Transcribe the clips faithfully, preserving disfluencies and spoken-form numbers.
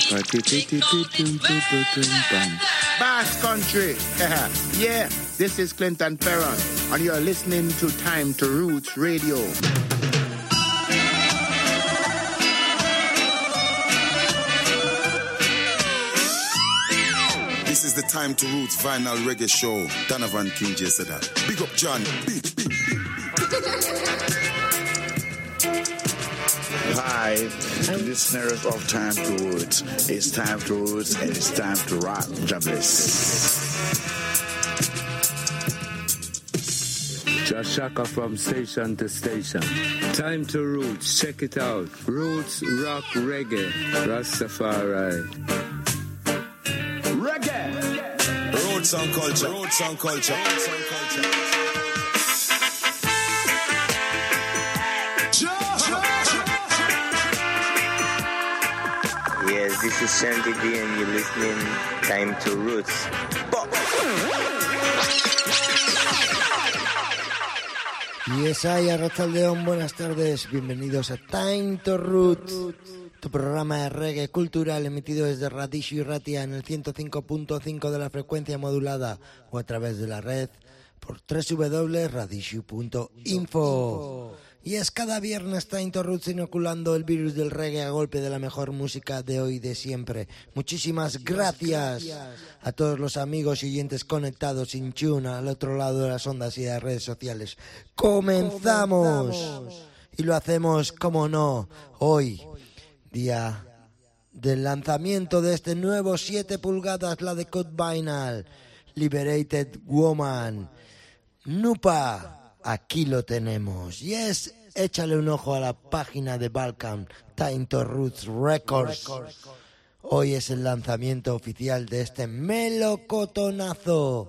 Bass Country. Yeah, this is Clinton Ferron, and you're listening to Time to Roots Radio. This is the Time to Roots Vinyl Reggae Show. Donovan King J said that. Big up John. Beat, beat, beat. Hi, listeners of Time to Roots. It's Time to Roots and it's time to rock. God bless. Josh Shaka from station to station. Time to Roots. Check it out. Roots, rock, reggae, Rastafari. Roots and culture, roots and culture, roots and culture. Yes, this is Shanty D and you're listening Time to Roots. Yes, hay Arrachaldeón, buenas tardes, bienvenidos a Time to Roots, tu programa de reggae cultural emitido desde Radishu y Ratia en el ciento cinco punto cinco de la frecuencia modulada o a través de la red por doble u doble u doble u punto radishu punto info. Y es cada viernes Time to Roots inoculando el virus del reggae a golpe de la mejor música de hoy y de siempre. Muchísimas gracias a todos los amigos y oyentes conectados in tune al otro lado de las ondas y de las redes sociales. ¡Comenzamos! Y lo hacemos, como no, hoy, día del lanzamiento de este nuevo siete pulgadas, la de Cut Vinyl, Liberated Woman. Nupa. Aquí lo tenemos. Y es, échale un ojo a la página de Balkan, Time to Roots Records. Hoy es el lanzamiento oficial de este melocotonazo.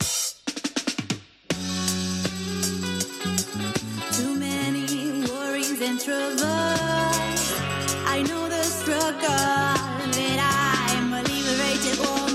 Too many worries and troubles. I know the struggle, that I'm a liberated woman.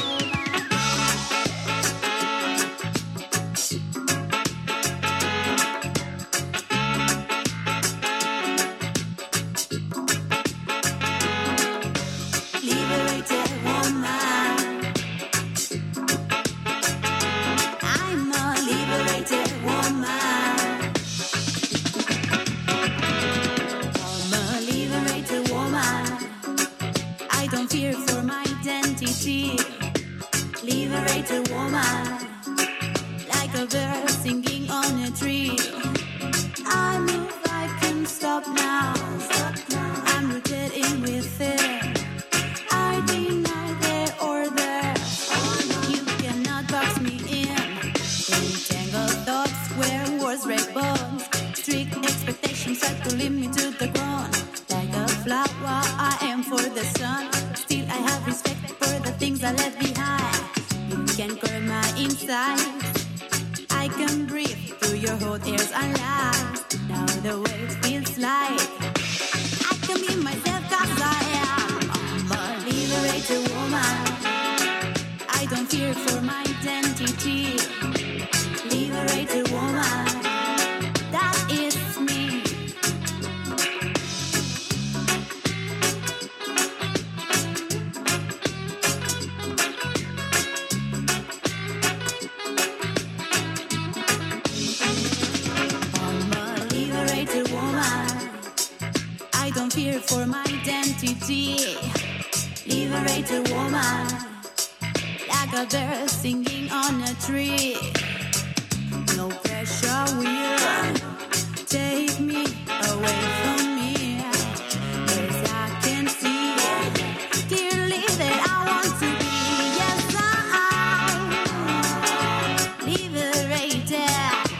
Liberated woman, like a bird singing on a tree. I move, I can stop now. I'm rooted in within. I deny their order. You cannot box me in. Entangled thoughts where words break bones. Strict expectations try to lead me to the ground. Like a flower, I am for the sun. Still, I have respect for the things I left behind. You can curb my insides. I can breathe through your hot airs and lies. Now the way it feels like I can be myself cause I am. I'm a liberated woman. I don't fear for my identity. Liberated woman, that is me. Fear for my identity. Liberated woman, like a bird singing on a tree. No pressure will take me away from me, 'cause I can see clearly that I want to be. Yes, I'm liberated.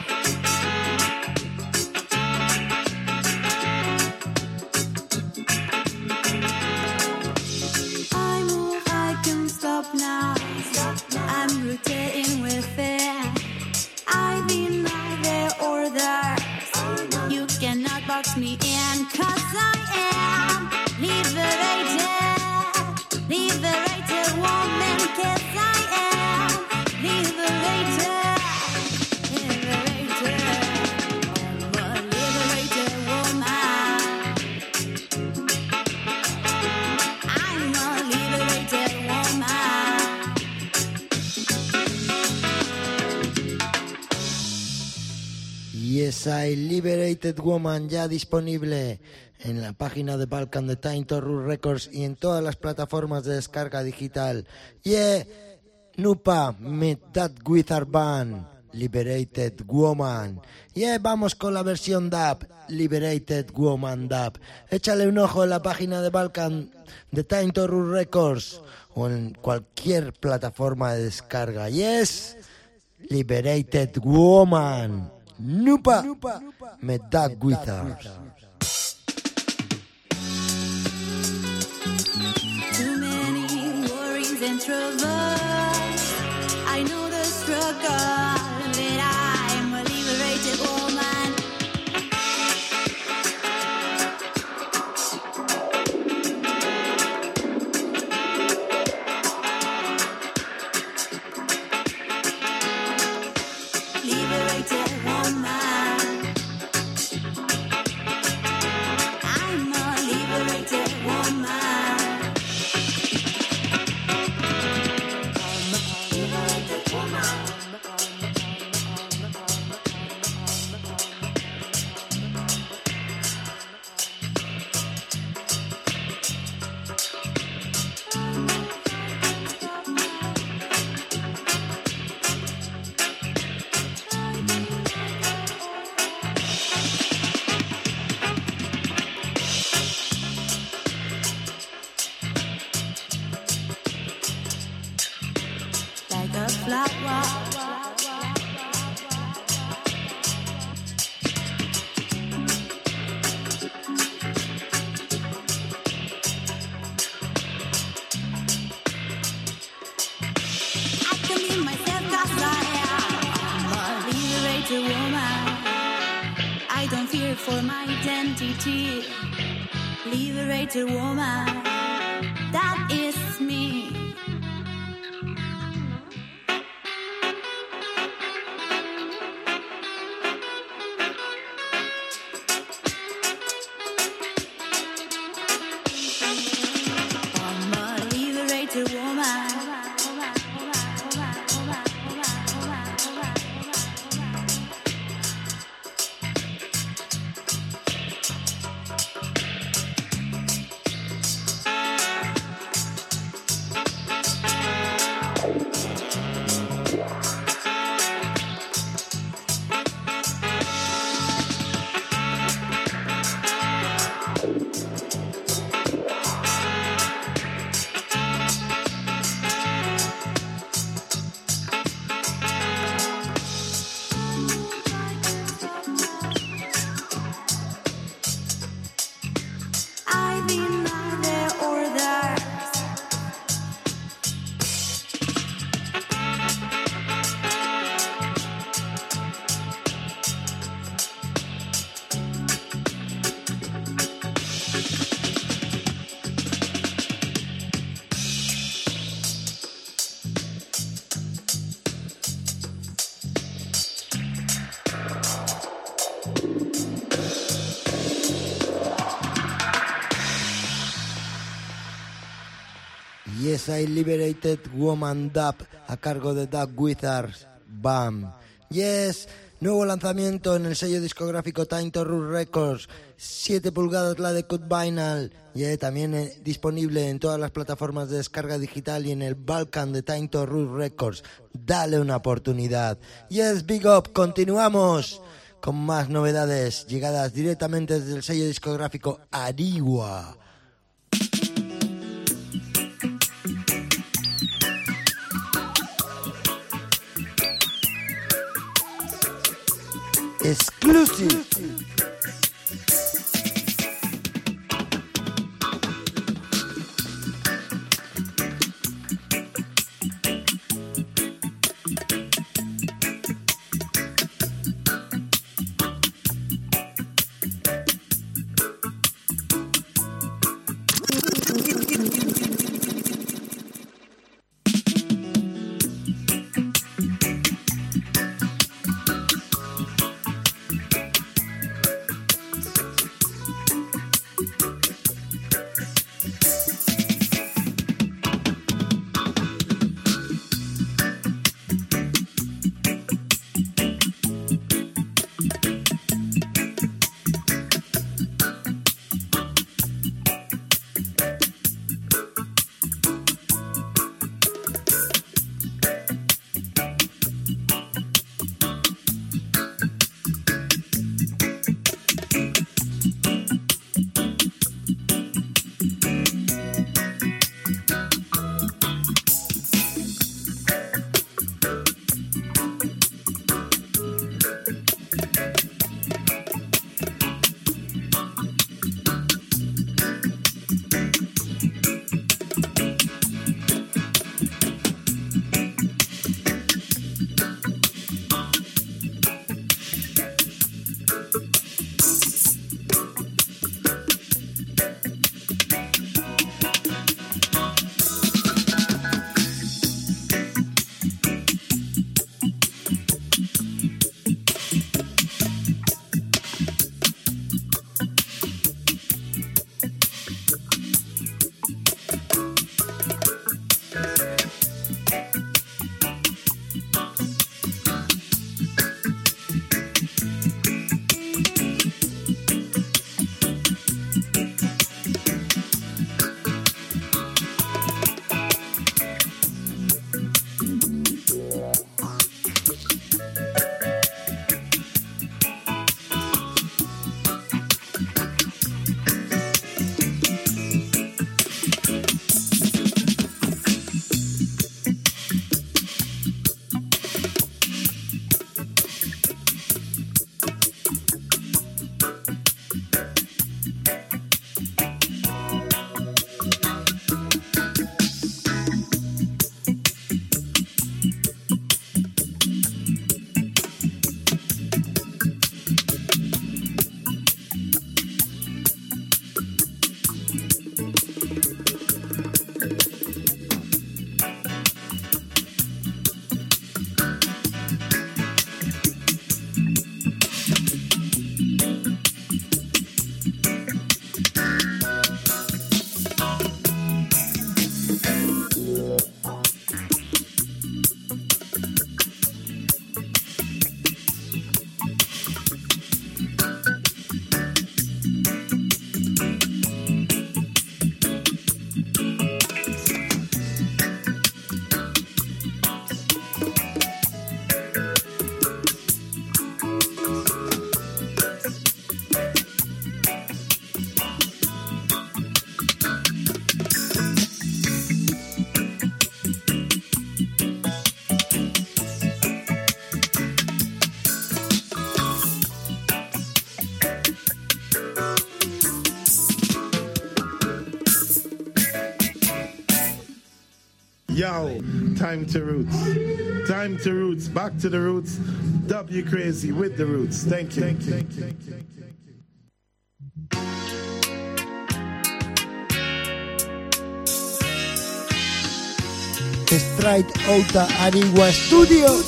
Now I'm rooted in within. I deny their order. Yes, I Liberated Woman, ya disponible en la página de Balkan de Time to Root Records y en todas las plataformas de descarga digital. Yeah, Nupa, mit that Wizard Band, Liberated Woman. Yeah, vamos con la versión dub, Liberated Woman dub. Échale un ojo en la página de Balkan de Time to Root Records o en cualquier plataforma de descarga. Yes, Liberated Woman. Nupa, mit that Wizard. Too many worries and troubles. I know the struggle, but I'm a liberated woman. Liberated woman. I'm a liberated woman. Like a flower. I can be myself 'cause I am a liberated woman. I don't fear for my identity. Liberated woman, that is me. I'm a liberated woman. I deny their orders. Yes, I Liberated Woman dub a cargo de Doug Wizards. Bam. Yes, nuevo lanzamiento en el sello discográfico Time to Root Records. siete pulgadas la de Cut Vinyl. Yeah, también eh, disponible en todas las plataformas de descarga digital y en el Balkan de Time to Root Records. Dale una oportunidad. Yes, big up. Continuamos con más novedades llegadas directamente desde el sello discográfico Ariwa. Exclusive. Yo, time to roots. Time to roots. Back to the roots. W Crazy with the roots. Thank you. Thank you. Thank you. Thank you. Straight Outta Arigua Studio.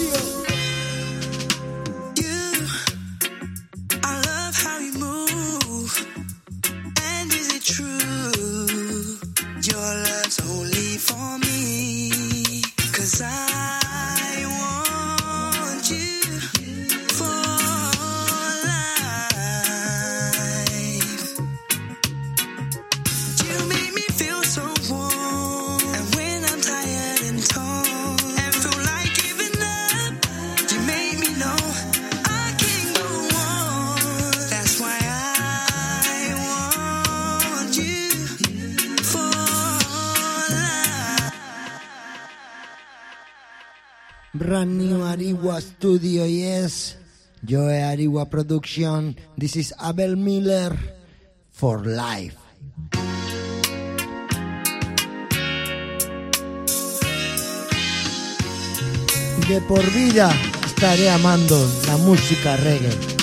Brand new Arigua Studio, yes. Joe Arigua Production. This is Abel Miller for life. De por vida estaré amando la música reggae.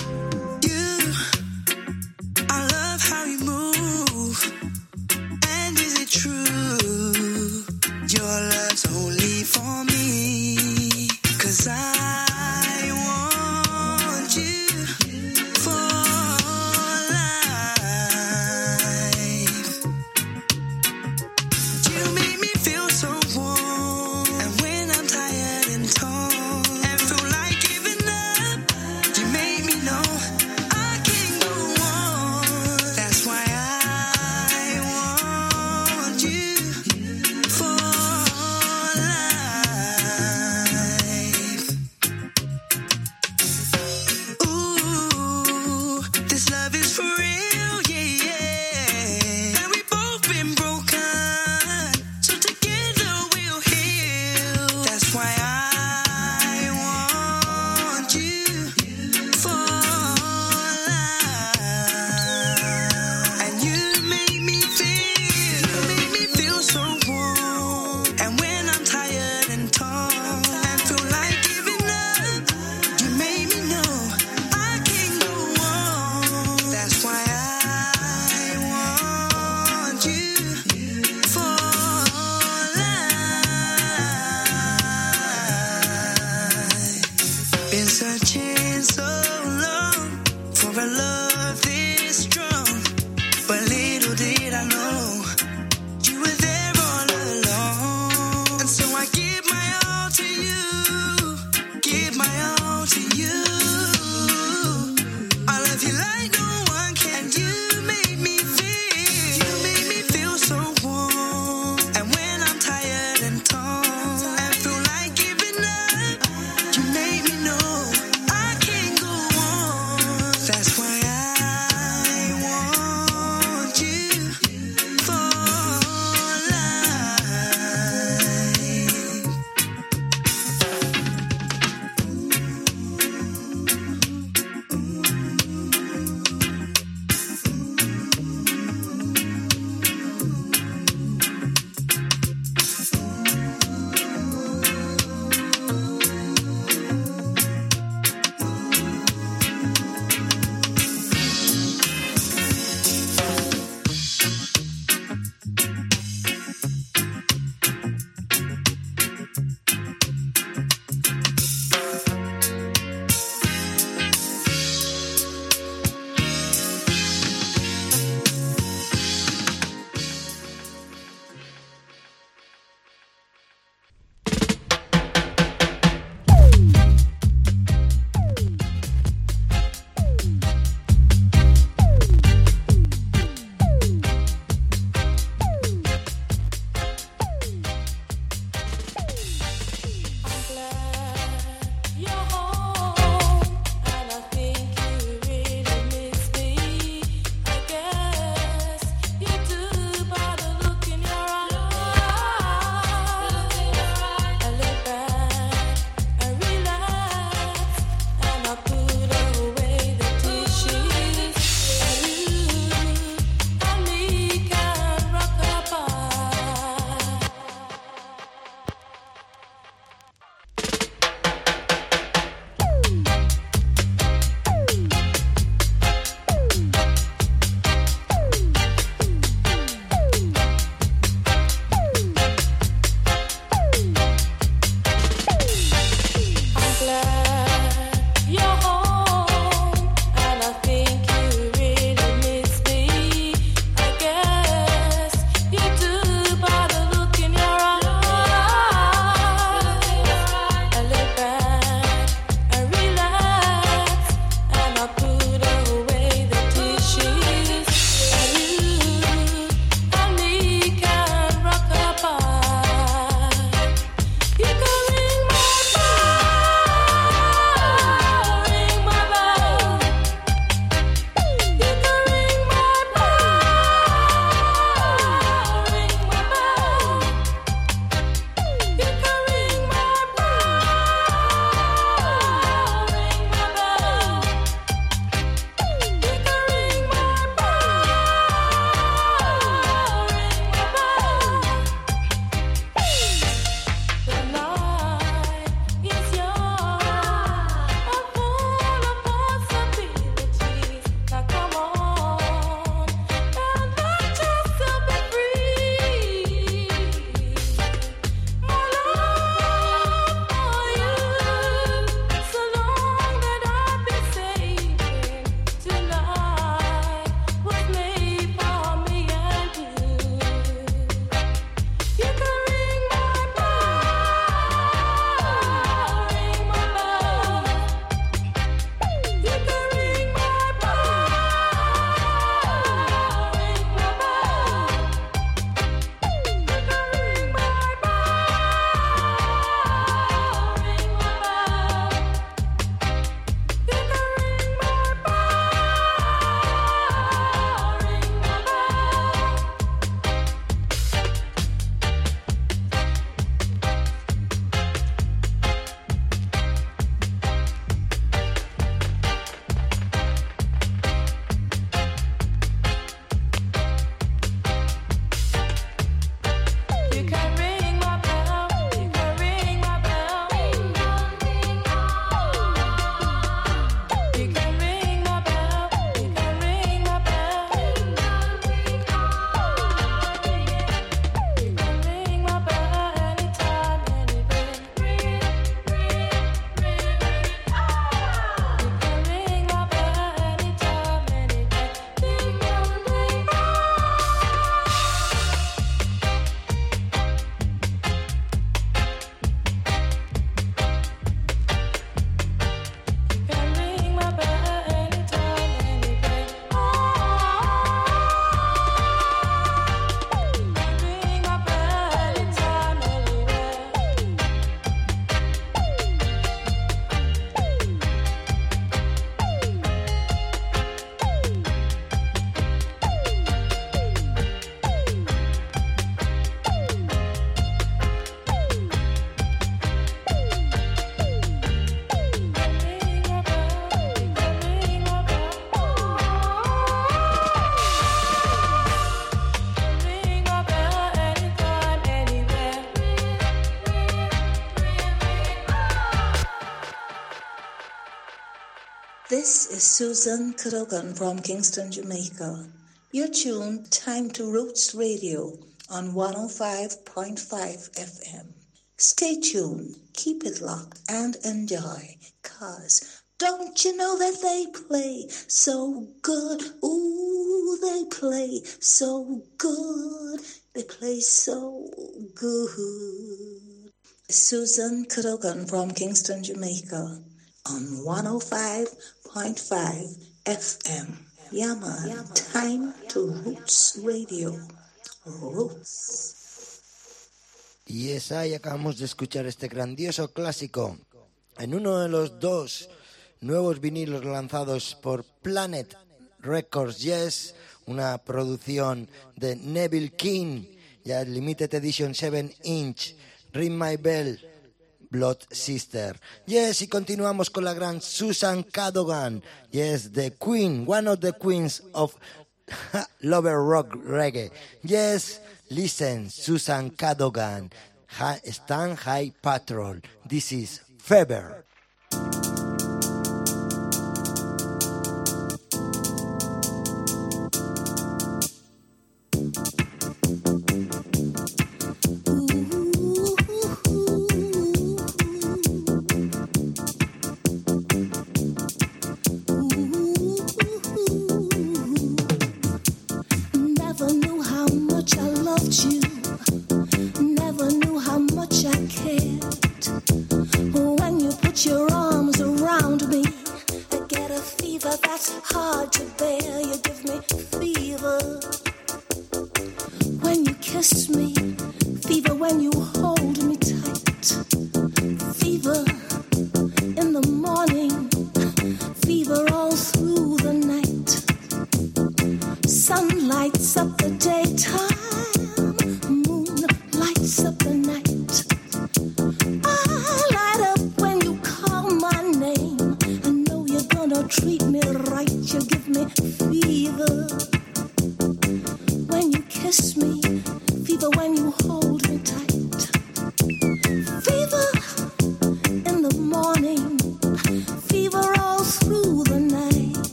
Make me This is Susan Cadogan from Kingston, Jamaica. You're tuned Time to Roots Radio on one oh five point five F M. Stay tuned, keep it locked, and enjoy, cause don't you know that they play so good? Ooh, they play so good. They play so good. Susan Cadogan from Kingston, Jamaica on one oh five point five F M. Yeah, man. Time to Roots Radio. Roots. Y esa, y acabamos de escuchar este grandioso clásico en uno de los dos nuevos vinilos lanzados por Planet Records Yes, una producción de Neville King, ya Limited Edition seven inch, Ring My Bell, Blood Sister. Yes, y continuamos con la gran Susan Cadogan. Yes, the queen, one of the queens of Lover Rock Reggae. Yes, listen, Susan Cadogan, Stan High Patrol. This is Fever.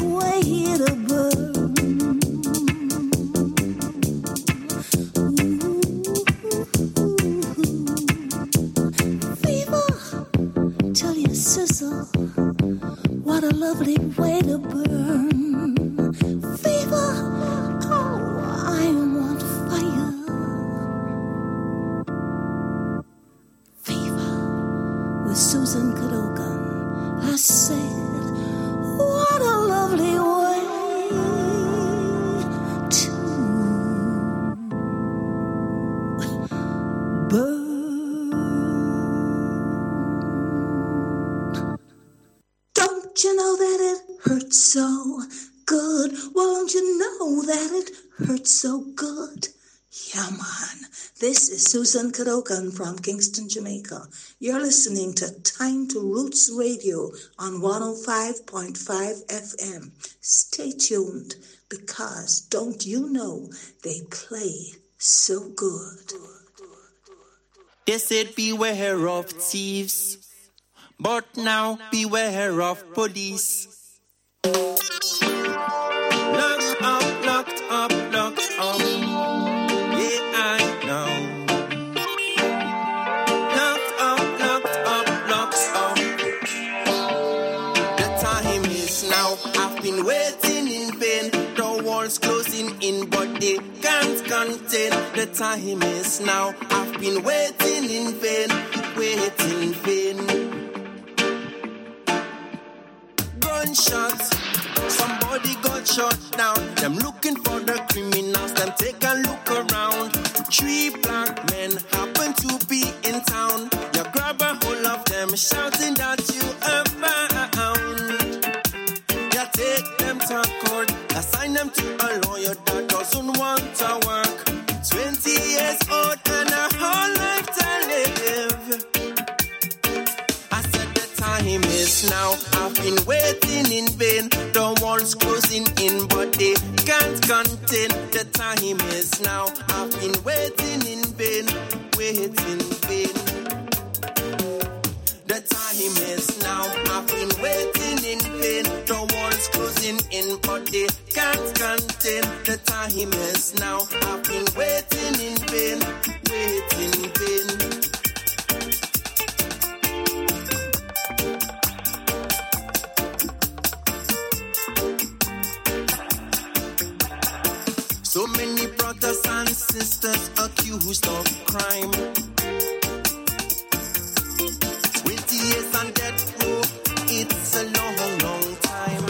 Ooh. sizzle. What a lovely way to burn. Fever, oh, I want fire. Fever with Susan Cadogan. I said, what a lovely way to burn. Don't you know that it hurts so good? Well, don't you know that it hurts so good? Yeah, man. This is Susan Cadogan from Kingston, Jamaica. You're listening to Time to Roots Radio on one oh five point five F M. Stay tuned, because don't you know they play so good. They said beware of thieves, but now beware of police. Locked up, locked up, locked up. Yeah, I know. Locked up, locked up, locked up. The time is now. I've been waiting in vain. The walls closing in, but they can't contain. The time is now. I've been waiting in vain, waiting in vain. Gunshots, somebody got shot down. Them looking for the criminals, them take a look around. Three black men happen to be in town. You grab a hold of them, shouting that you are found. You take them to court, assign them to a lawyer that doesn't want to work. Twenty years old and a whole life to live. I said the time is now. I've been waiting in vain. The walls closing in, but they can't contain. The time is now. I've been waiting in vain, waiting in vain. The time is now. I've been waiting in vain. The walls closing in, but they can't contain. The time is now. I've been waiting in vain, waiting in vain. So many brothers and sisters accused of crime. Twenty years on death row, it's a long, long time.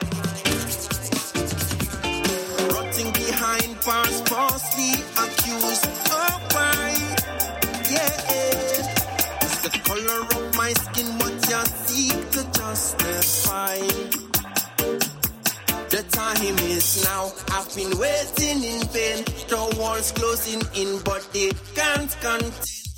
Rotting behind bars, falsely accused. Oh, why? Yeah. It's the color of my skin, what you seek to justify. The time is now. I've been waiting in vain. The walls closing in, but they can't contain.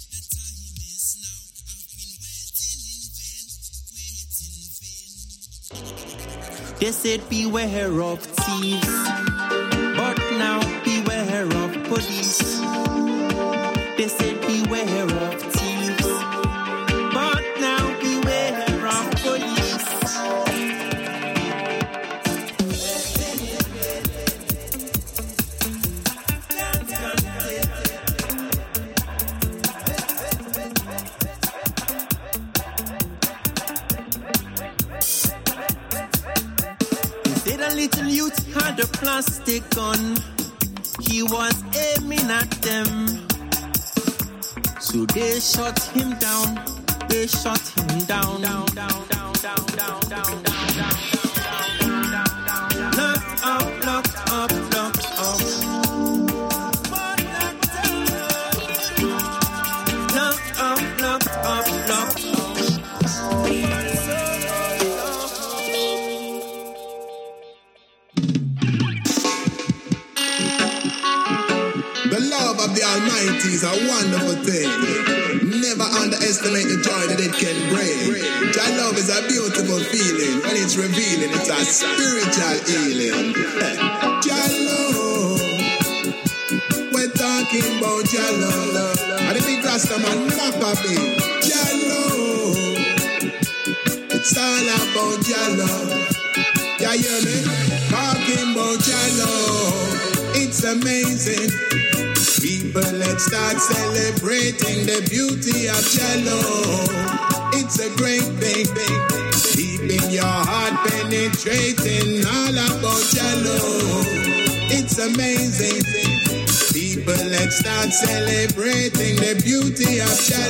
They said beware of thieves, but now beware of police. They said beware of thieves, but now beware of police. Little youth had a plastic gun. He was aiming at them. So they shot him down. They shot him down. Down, down, down, down, down, down, down, down. Locked up, locked up, locked up. Locked up, locked up, locked up. Of the Almighty is a wonderful thing. Never underestimate the joy that it can bring. Your love is a beautiful feeling. When it's revealing, it's a spiritual healing. Your love, we're talking about your love. And the big Rasta man, knock at me. Your love, it's all about your love. You hear me? Talking about your love. It's amazing. People, let's start celebrating the beauty of your love. It's a great thing. penetrating all about your love. It's amazing. People, let's start celebrating the beauty of your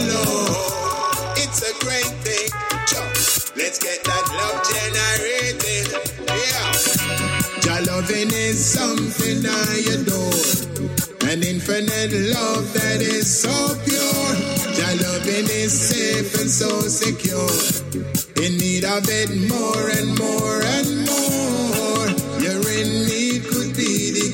love. It's a great thing. Let's get that love generated. Yeah. Your loving is something I adore. An infinite love that is so pure. Your loving is safe and so secure. In need of it more and more and more. You're in need could be the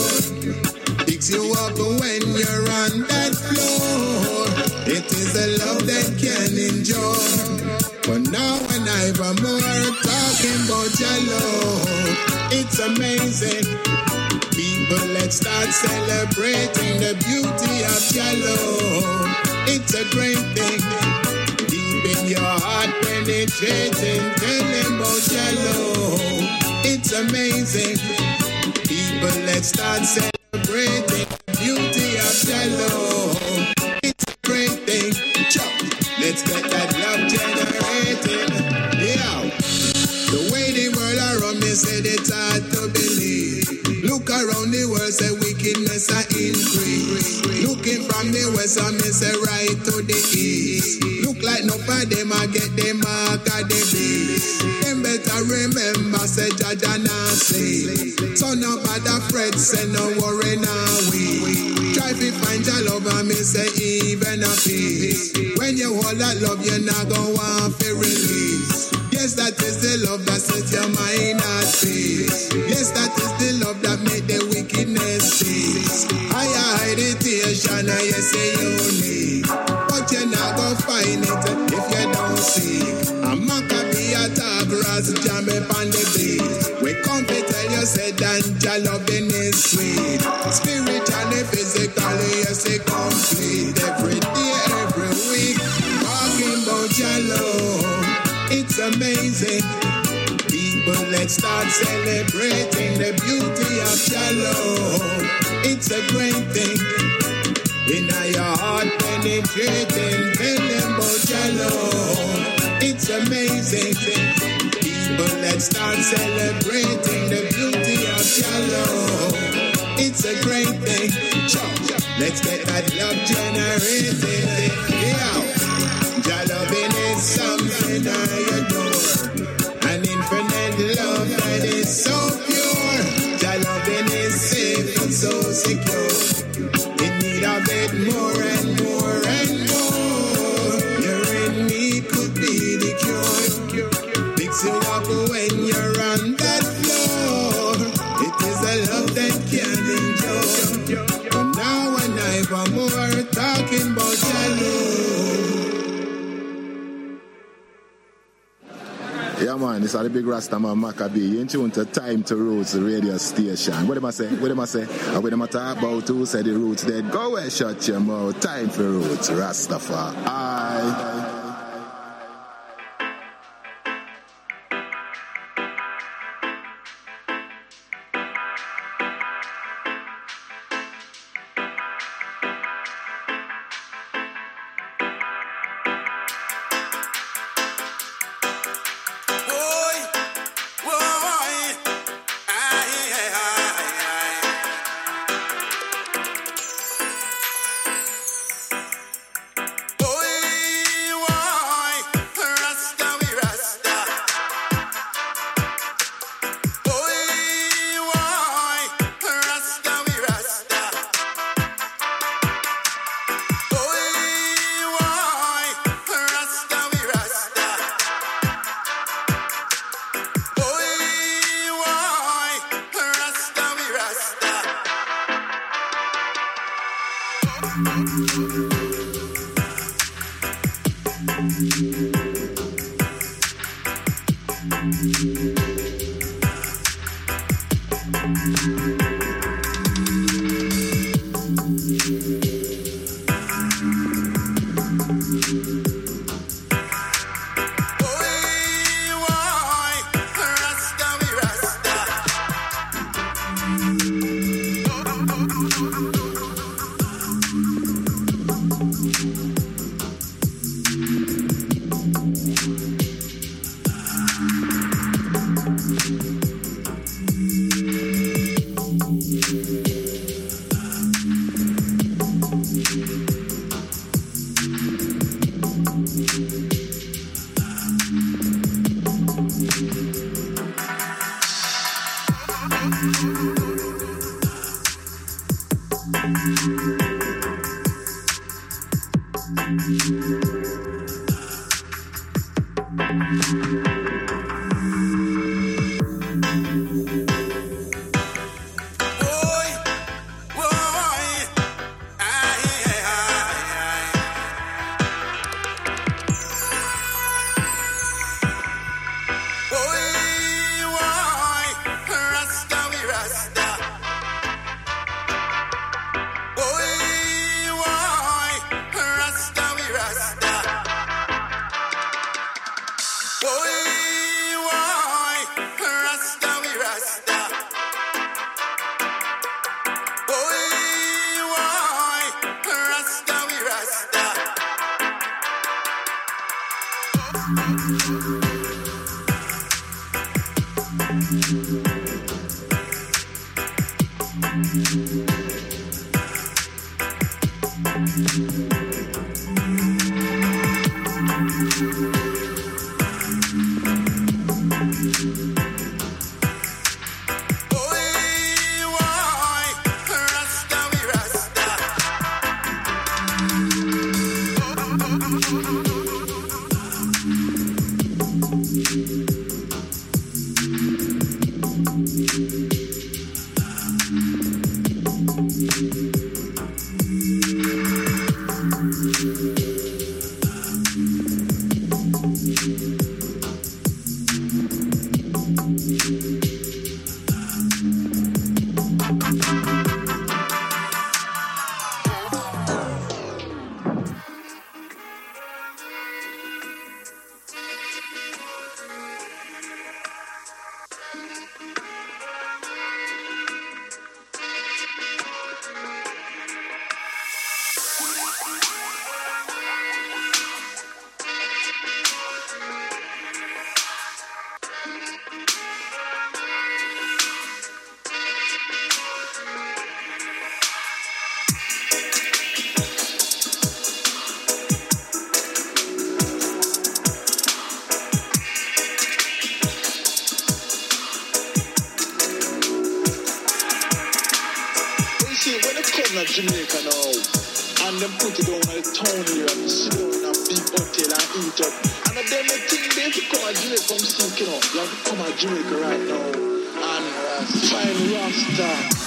cure. Picks you up when you're on that floor. It is a love that can endure. But now and ever more talking about your love. It's amazing. People, let's start celebrating the beauty of your love. It's a great thing. Deep in your heart penetrating, tell them about your love. It's amazing. People, let's start celebrating the beauty of your love. It's a great thing. Let's get that love generated. Yeah. The way the world around me said it's hard to believe. Look around the world, say wickedness a increase. Looking from the west, I me say right to the east. Look like no for them, I get the mark of the beast. Them better remember, say Jaja now say. So no bother fret, say no worry now we. Try to find your love, and me say even a peace. When you hold that love, you're not gonna want to release. Yes, that is the love that sets your mind at peace. Yes, that is the love that make the wickedness cease. I meditation, I say you need, but you're not gonna find it if you don't seek. A Maccabee attack, Ras jam upon the beat. We come to tell you, say that your loving is sweet. Spiritually, physically, yes, it's complete. Every day, every week, talking about your love. It's amazing. People, let's start celebrating the beauty of your love. It's a great thing. In your heart penetrating, tell them about your love. It's amazing. People, let's start celebrating the beauty of your love. It's a great thing. Let's get that love generated. Yeah. Your loving is something I adore. An infinite love that is so pure. Your loving is safe and so secure. In need of it more and more and more. You're in need could be the cure. Picks you up when you're on that floor. It is a love that can endure. But now and ever more talking about your love. Yeah, man, this is the big Rasta man Maccabee. You in tune to Time to Roots radio station. What am I say? What am I say? And what am I talk about? Who said the roots dead? Go and shut your mouth. Time for Roots, Rastafari. I. Jamaica now, and them put it down on the town here and sit down in a big hotel and eat up. And then the thing they have to come to Jamaica, come see, you know, you have to come to Jamaica right now and find Rasta.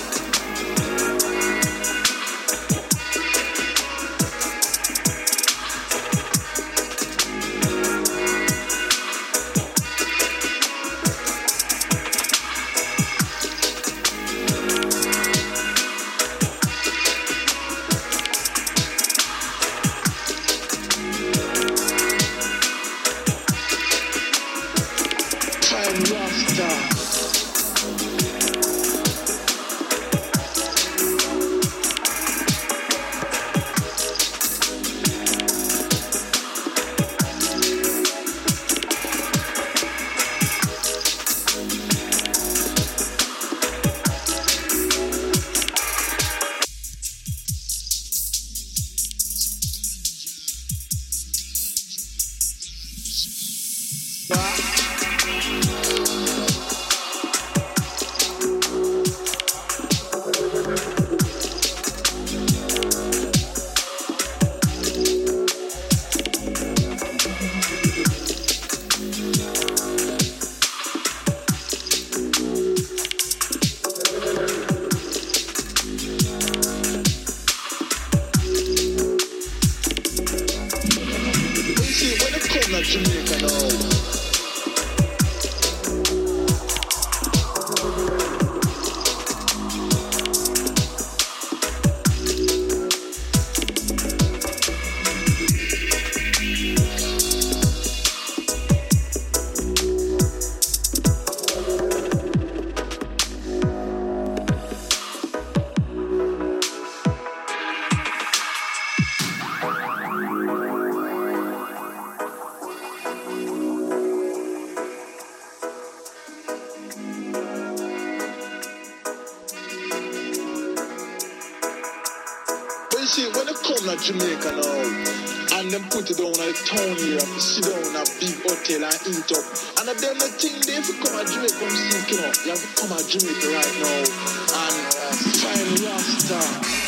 Jamaica now, and them put it down on the town here and sit down in a big hotel and eat up. And then the thing they have to come to Jamaica, come see, you know, you have to come to Jamaica right now and find Rasta.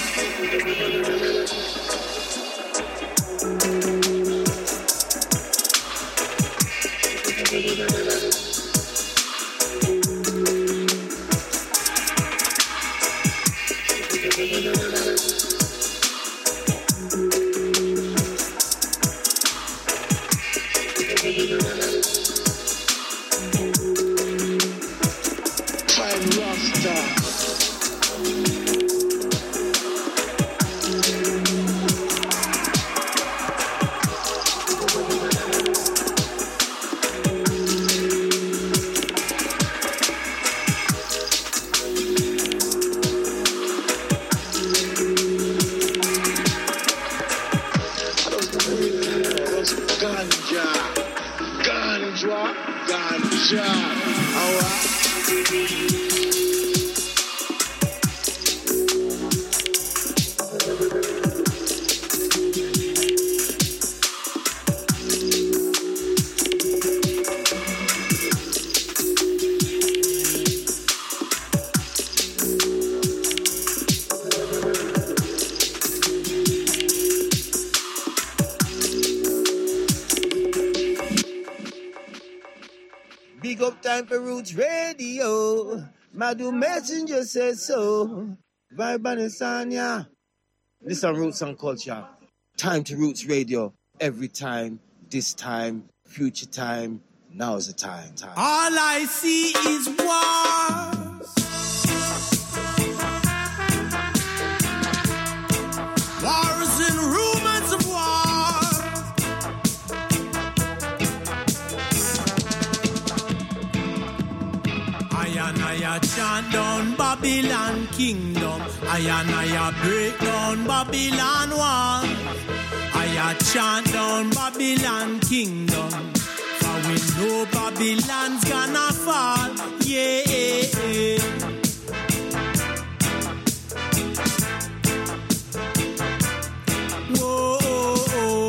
Radio, Madu Messenger says so. Vibe and Insania. Listen, Roots and Culture. Time to Roots Radio. Every time, this time, future time. Now's the time. time. All I see is wars. Wars and rumors of wars. I and I chant down Babylon kingdom. I and I break down Babylon walls. I chant down Babylon kingdom. For we know Babylon's gonna fall. Yeah. Whoa.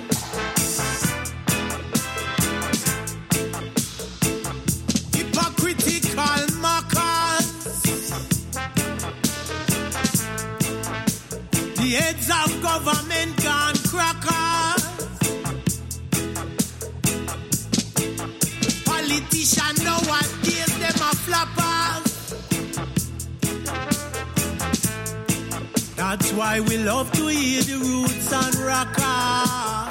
Hypocritical mockers. The heads of government gone crackers. Politicians nowadays, them a flappers. That's why we love to hear the Roots and rockers.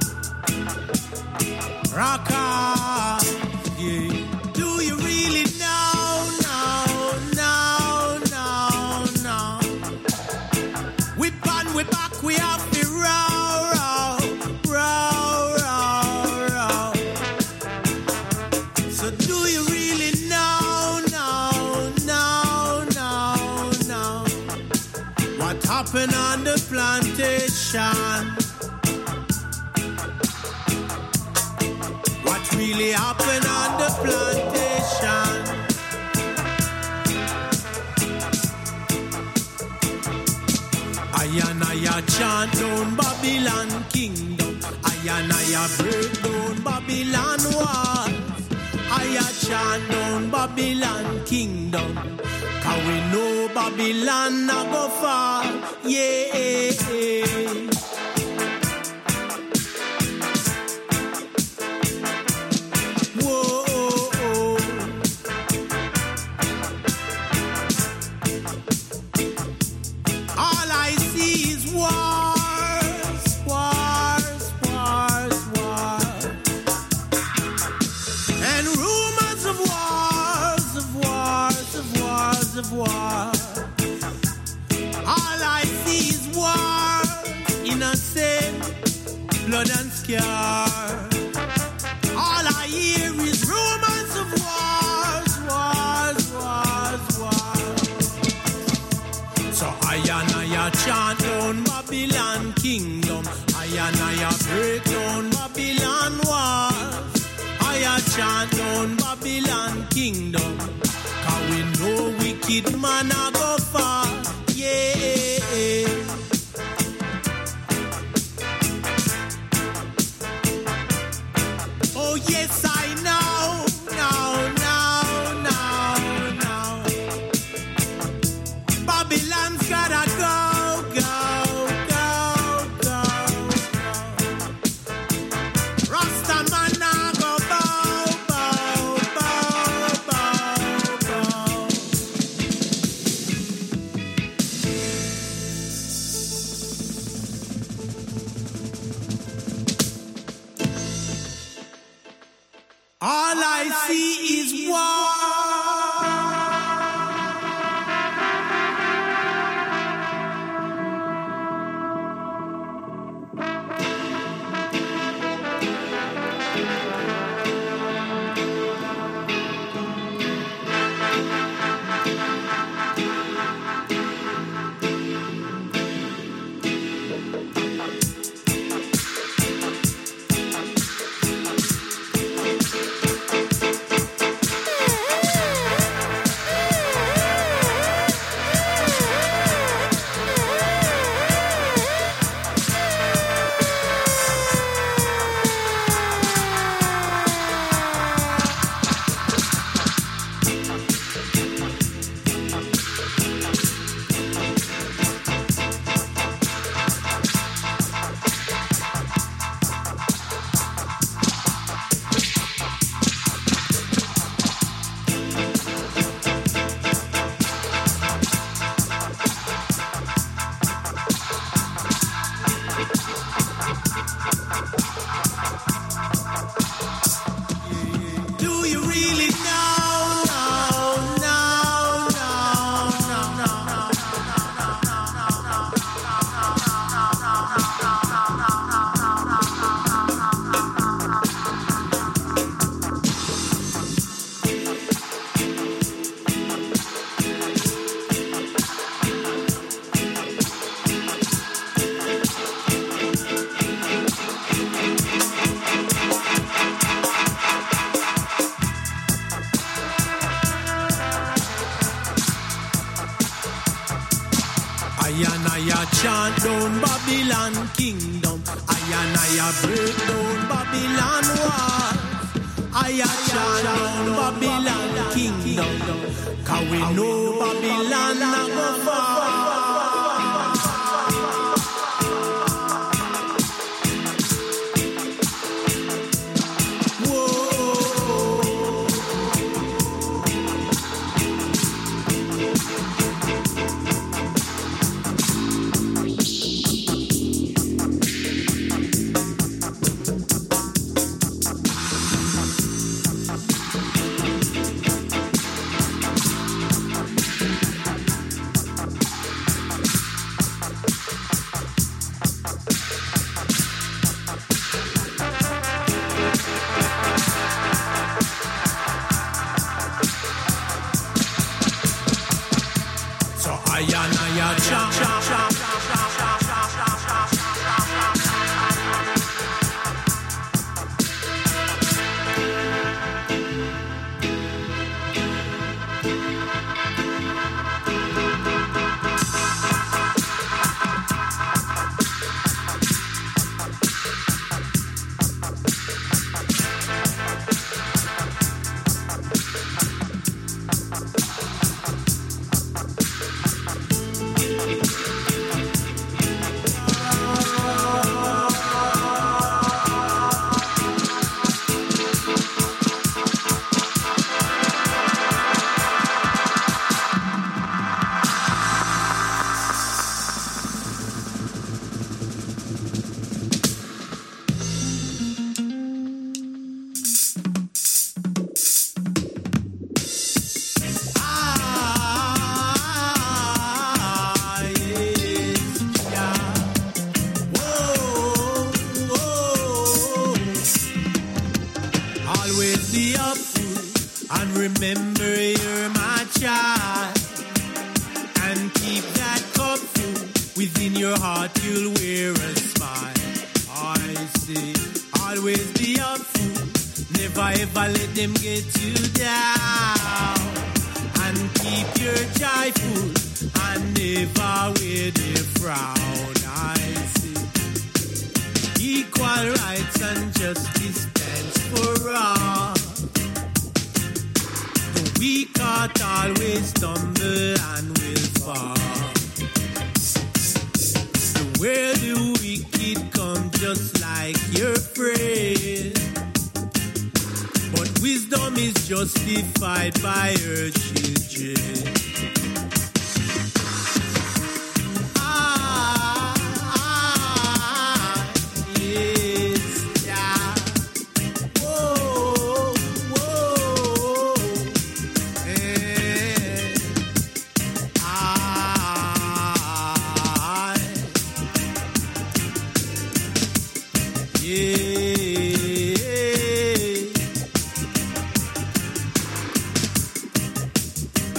Rockers, yeah. Do you really know, no, no, no, no? We pan, we back, we have to row, row, row, row, row. So do you really know, no, no, no, no? What happened on the plantation? What really happened on the plantation? I and I chant down Babylon kingdom. I and I break down Babylon walls. I chant down Babylon kingdom. Cause we know Babylon a go fall. Yeah. War. All I see is war, innocent, blood and scar. All I hear is rumors of wars, wars, wars, wars. So I and I chant down Babylon kingdom. I and I break down Babylon walls. I chant down Babylon kingdom. Cause we know wicked man a go far, yeah. Oh yes, I know, no, no, no, no. Babylon's gotta go, go, go, go, go. Rasta man a go bow, All I see is war. Chant down Babylon kingdom. I and I break down Babylon walls. I chant down Babylon kingdom. Cause we know Babylon not go far.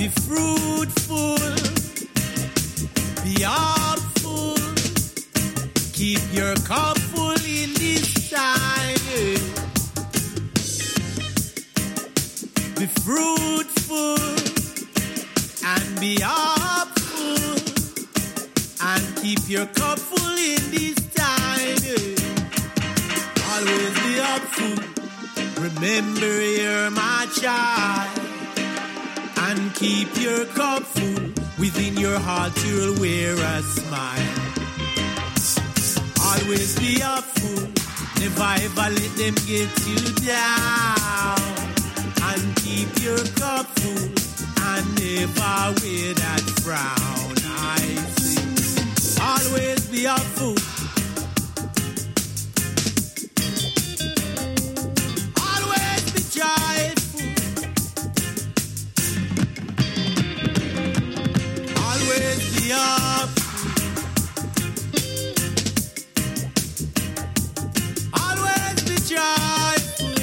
Be fruitful, be hopeful, keep your cup full in this time. Yeah. Be fruitful and be hopeful and keep your cup full in this time. Yeah. Always be hopeful. Remember you're my child. And keep your cup full. Within your heart you'll wear a smile. Always be hopeful. Never ever let them get you down. And keep your cup full. And never wear that frown. I say, always be hopeful. Always be joyful. Always be up. Always be joyful.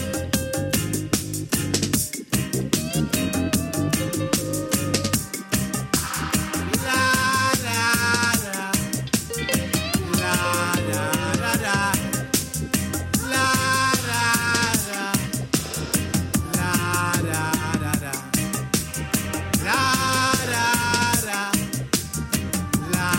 La la la. La la la la. La la la. La la la la. La la la. La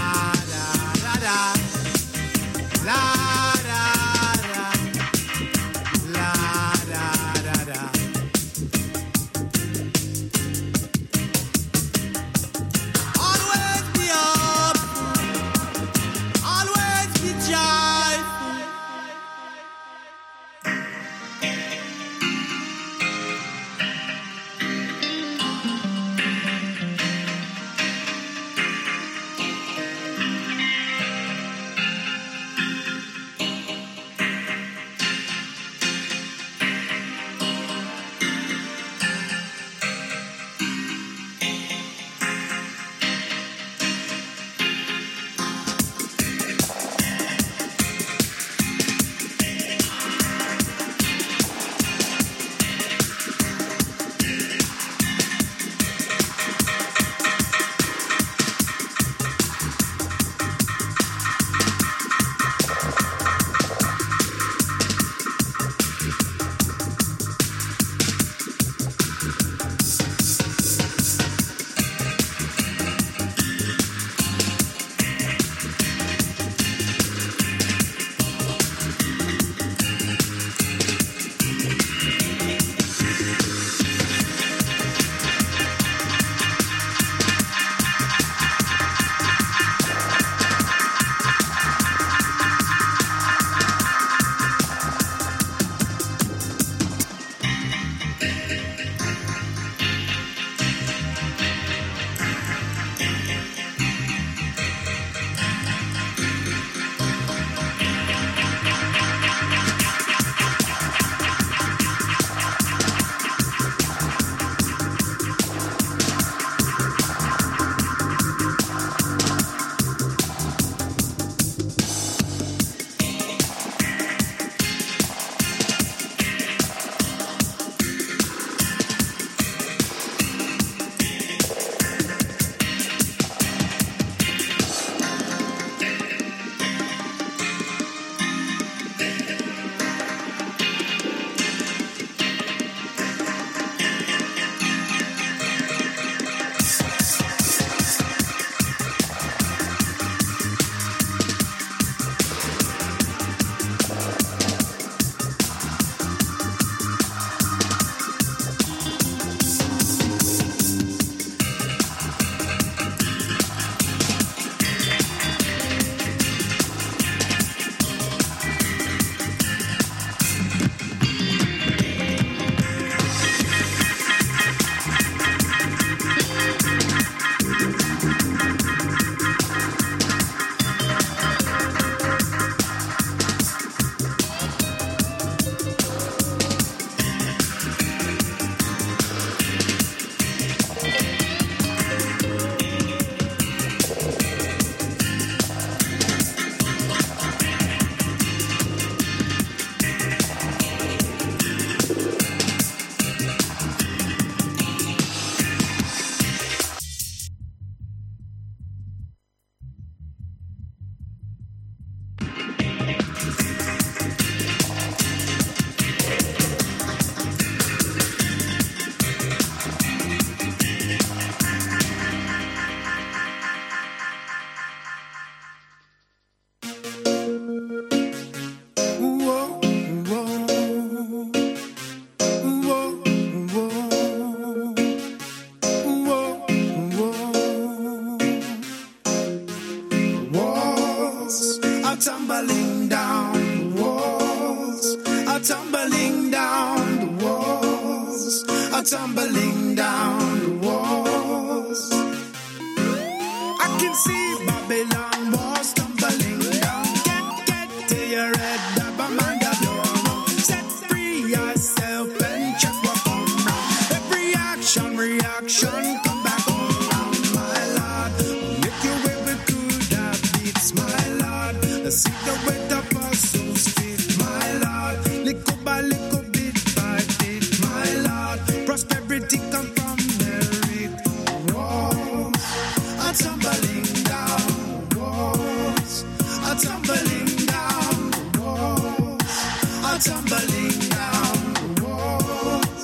are tumbling down the walls. I can see Babylon walls tumbling down. Get, get to your head up, a mind of your own. Set free yourself and check what come round. Every action, reaction, come back around, my lord. Make your way with good habits, my lord. See the weight of our souls fit, my lord. Little by little, bit by bit, my lord. Prosperity come from merit. Walls are tumbling down. Walls are tumbling down. Walls are tumbling down. Walls.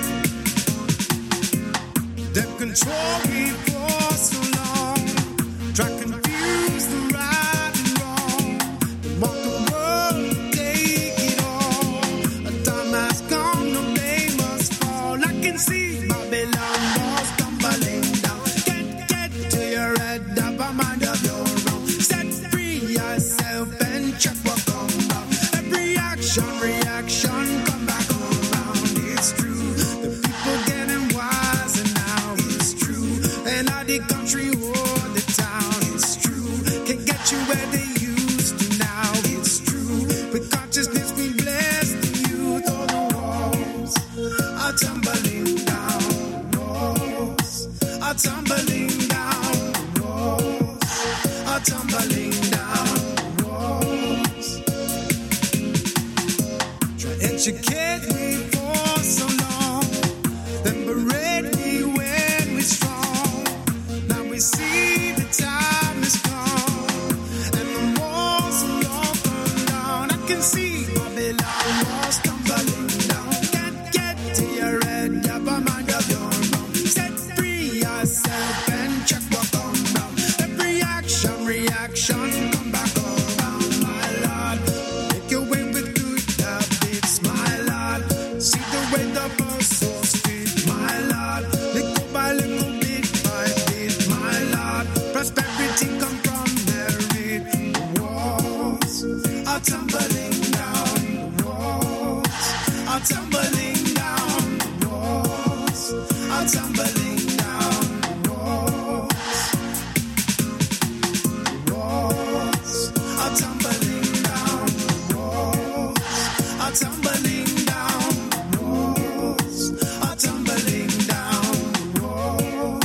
Them control me for so long. Try confuse the right and wrong. They want the world to take it all. A time has come, no they must fall. I can see Babylon walls tumbling down. Get, get to your head up, a mind of your own. Set free yourself and check what come round. Every action, reaction, come back around. It's true, the people getting wiser now. It's true, and all the country or the town. It's true, can get you where they used to now. It's true, with consciousness we bless the youth. All the walls are tumbling down. Walls are tumbling down. Walls are tumbling down. Walls. Try educate me for so long, then berate me when we're strong. Now we see the time has come, and the walls will all come down. I can see Babylon walls tumbling down. Get, get to your head, up a mind of your own. Set free yourself and check what come round. Every action, reaction, come back around, my lord. Make your way with good habits, my lord. See the way the our souls fit, my lord. Little by little, bit by bit, my lord. Prosperity come from merit. Walls are tumbling down. Walls are tumbling down. Walls are tumbling down. Walls. Walls are tumbling down. Walls are tumbling down. Walls are tumbling down. Walls.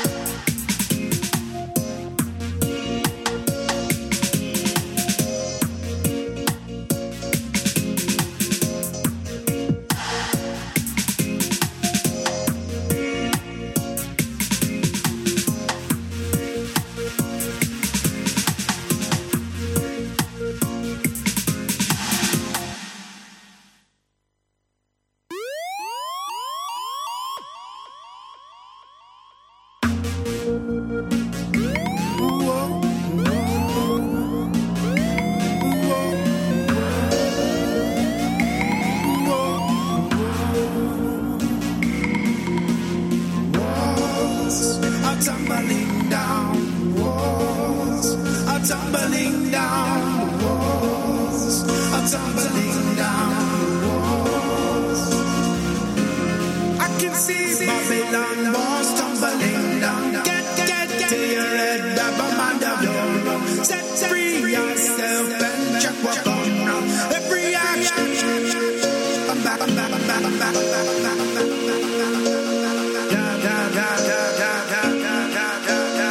Walls are tumbling down. Walls are tumbling down. Walls are tumbling down. Walls. I can see Babylon walls tumbling down. Get, get, get to your head, up a mind of your own. Set free yourself and check what come round. Every action, I'm back, I'm back, I'm back, I'm back, I'm back, I'm back, I'm back, I'm back. Da, da, da, da, da, da, da, da, da,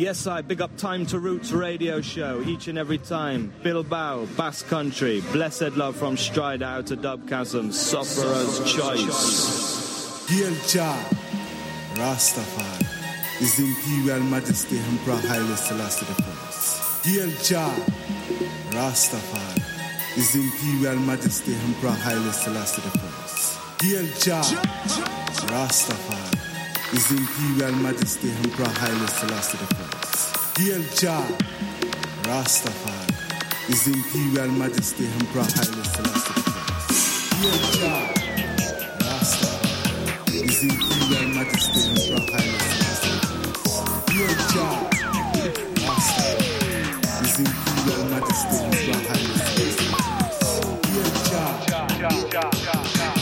Yes, I big up Time to Roots radio show each and every time. Bilbao, Basque Country, blessed love from Stride out to Dub Chasm, Sufferer's Choice. Hail Jah, Rastafari, His Imperial Majesty Emperor Haile Selassie the First. Hail Jah, Rastafari, His Imperial Majesty Emperor Haile Selassie the First. Hail Jah, Rastafari, His Imperial Majesty Emperor Haile Selassie the First. Hail Jah, Rastafari, His Imperial Majesty Emperor Haile Selassie the First. Hail Jah, Rastafari, His Imperial Majesty Emperor Haile Selassie the First. Hail Jah, Rastafari, His Imperial Majesty Emperor Haile Selassie the First. Hail Jah, Jah, Jah, Jah.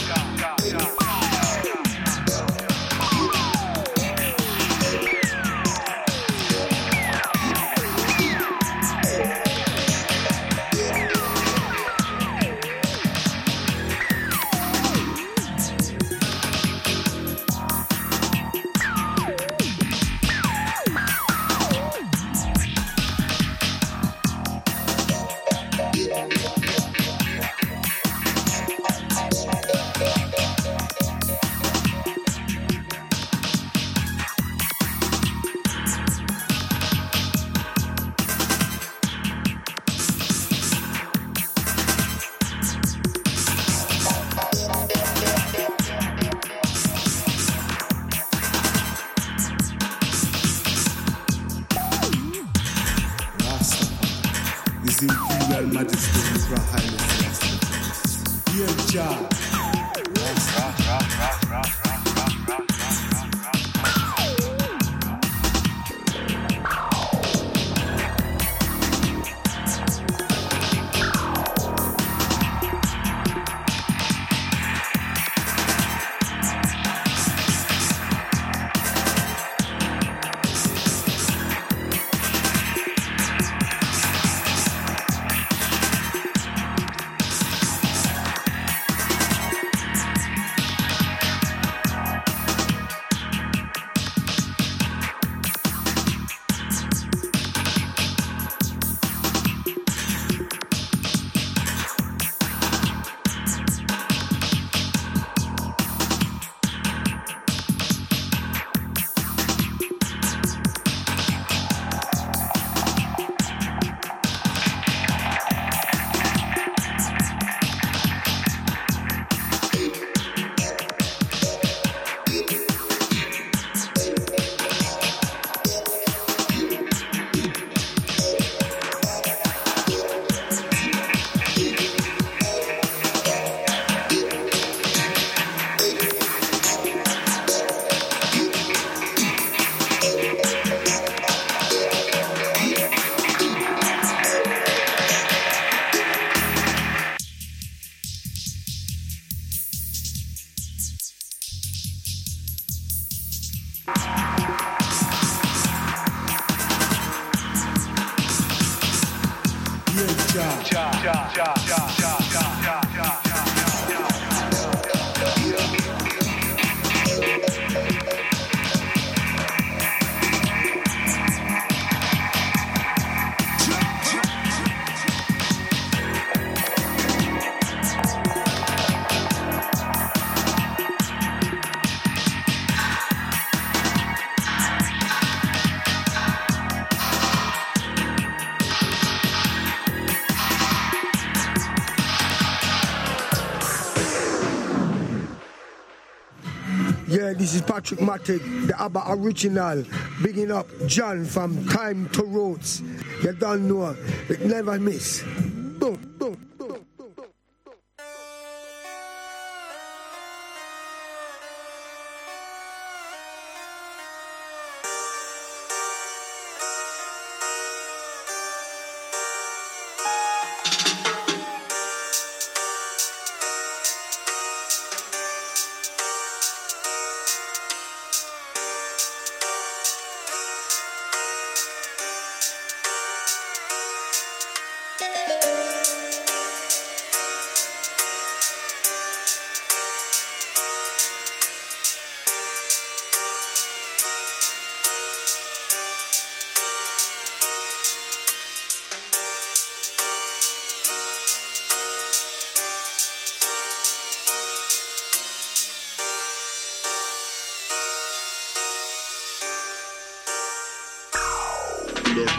Yeah, this is Patrick Matic, the ABBA original, bigging up John from Time to Roots. You don't know, it never miss. Boom, boom.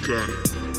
weekend.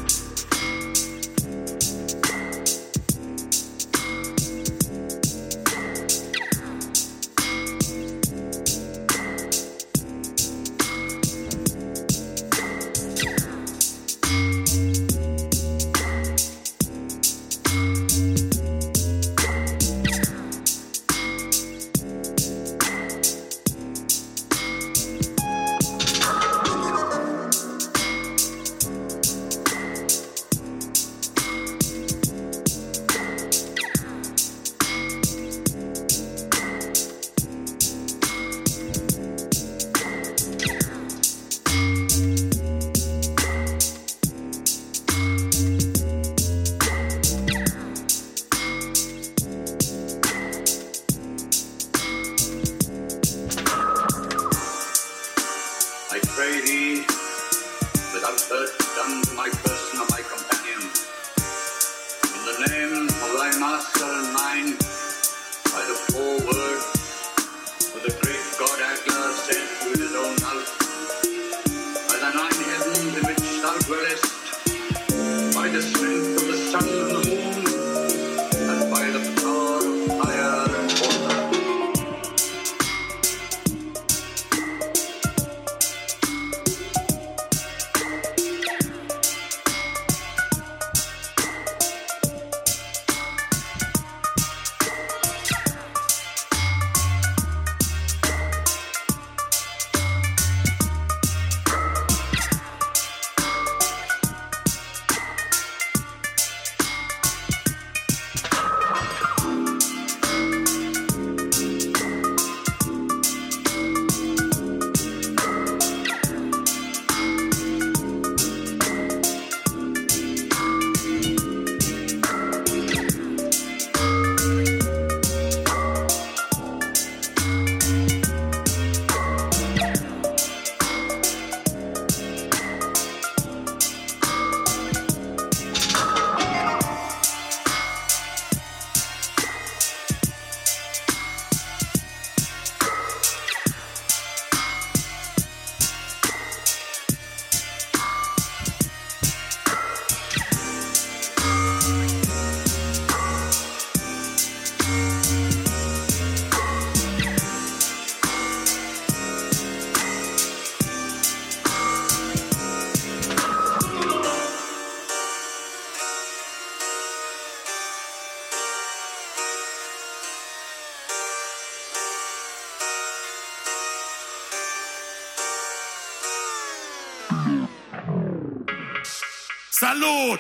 Salute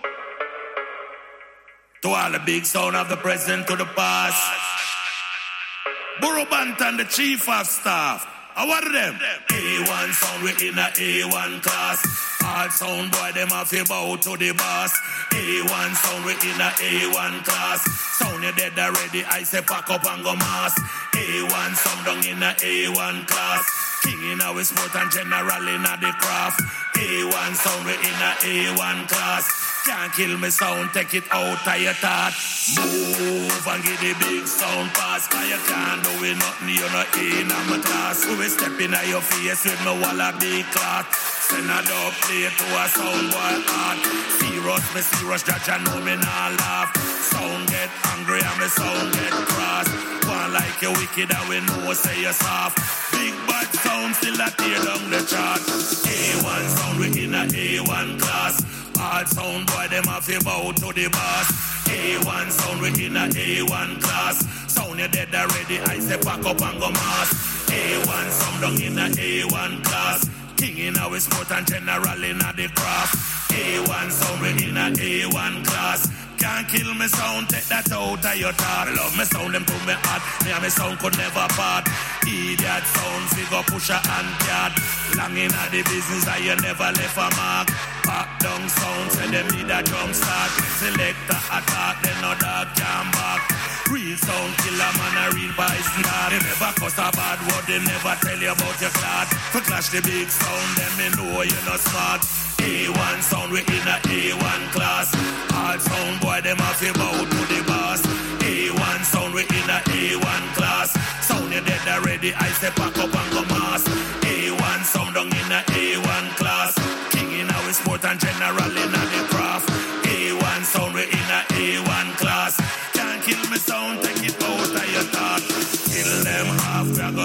to all the big sound of the present to the past. Burro Banton, the chief of staff. I want them. A one sound, we in a A one class. All sound boy, them have to bow to the boss. A one sound, we in a A one class. Sound you dead already, I say pack up and go mass. A one sound down in a A one class. King in our sport and general in a the craft. A one sound, we in a A one class. Can't kill me sound, take it out of your thought. Move and give the big sound pass. Cause you can't do it nothing, you're not in my class. We step in your face with my walla big clock. Send a dub play to a sound boy heart. Serious, me serious, judge I know me not laugh. Sound get angry and me sound get cross. One like you wicked and we know say you soft. Big bad sound still a tear down the chart. A one sound we in a A one class. All sound boy them have to bow to the boss. A one sound we in a A one class. Sound you dead already, I say pack up and go mass. A one sound down in a A one class. King in our sport and general in a the craft. A one sound we in a A one class. Can't kill me sound, take that out of your thought. Love me sound, them to me heart. Me and me sound could never part. Idiot sound, figure pusher and cat. Long in the business, I you never left a mark. Pop down sound, say them need a drum start. Selector attack, then no dog can back. Real sound killer man, a real bystander. They never cuss a bad word, they never tell you about your clot. For clash the big sound, then me know you're not smart. A one sound, we in a A one class. All sound boy, them have to bow to the boss. A one sound, we in a A one class. Sound you dead already, I say pack up and go mass. A one sound down in a A one class. King in our sport and general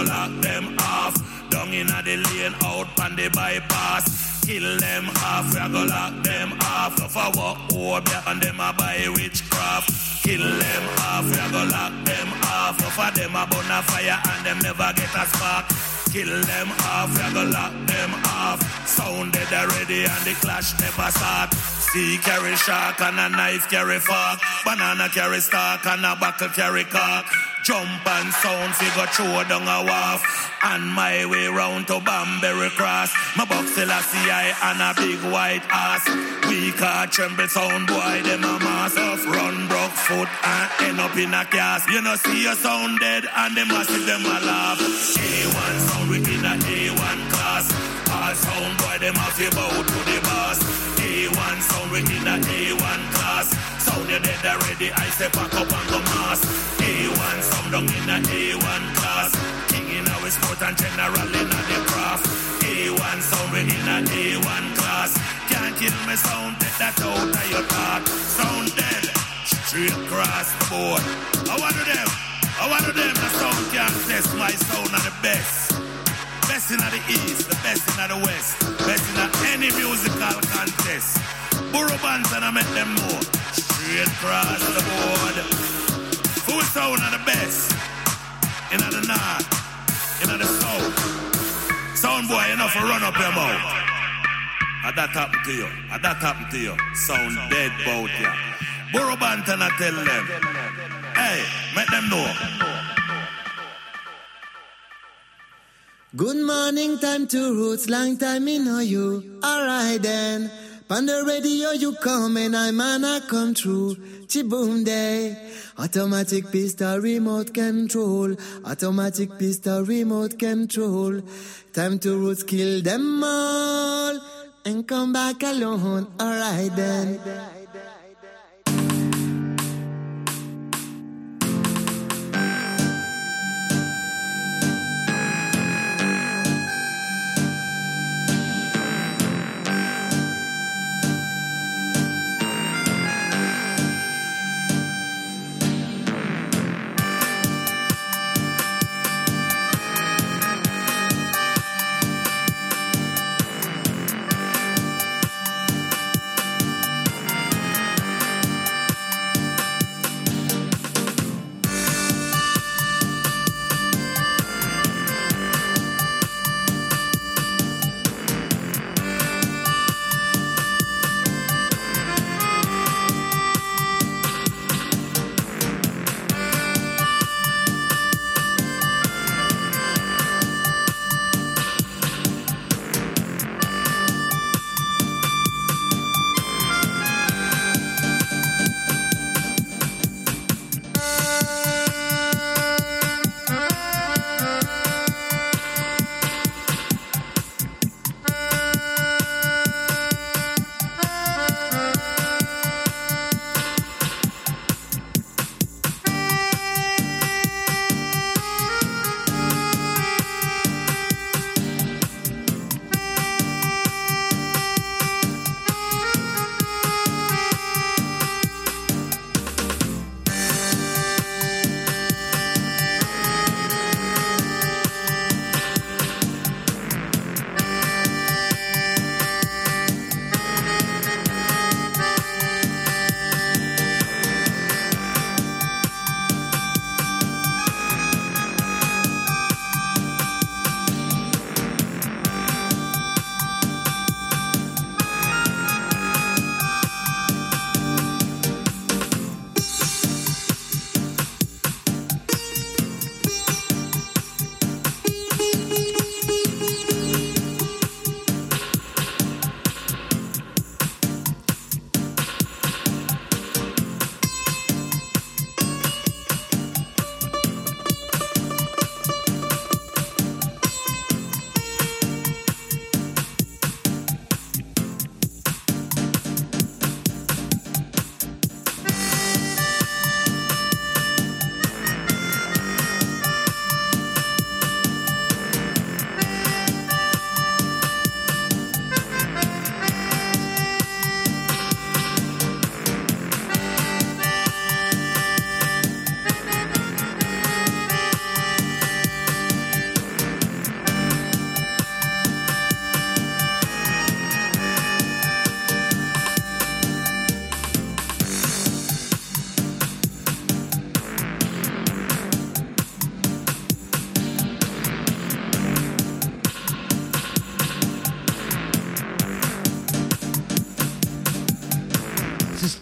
lock them off. Down in the lane, out on the bypass. Kill them off, we a go lock them off. If I walk over and them a buy witchcraft. Kill them off, we a go lock them off. If I them a burn a fire and them never get a spark. Kill them off, we a go lock them off. Sound dead already and the clash never start. Sea carry shark and a knife carry fork. Banana carry stalk and a buckle carry cock. Jump and sound figure throw down a wharf. And my way round to Banbury Cross. My box Selassie I and a big white ass. We can't tremble sound boy, them a mass of run broke foot and end up in a cast. You know see your sound dead and the massive them a laugh. A one sound we in a A one class. All sound boy them have to bow to the boss. A one sound we in a A one class. Sound you dead already, I say pack up and go mass. A one sound down in a A one class. King in our sport and general in a the craft. A one sound we in a A one class. Can't kill me sound, take that out of your thought. Sound dead, straight across the board. I want to them, I want to them, the sound can't test my sound are the best. Best in the east, the best in the west. Best in any musical contest. Burro bands and I make them know. Straight across the board. Full sound are the best. In the north, in the south. Sound boy enough to run up your mouth. And that happened to you. And that happened to you. Sound dead bout ya. Burro bands and I tell them. Hey, make them know. Good morning, time to roots, long time in know you. Alright then, on the radio you come and I man I come through. Chiboom day, automatic pistol remote control, automatic pistol remote control. Time to roots, kill them all and come back alone. Alright then.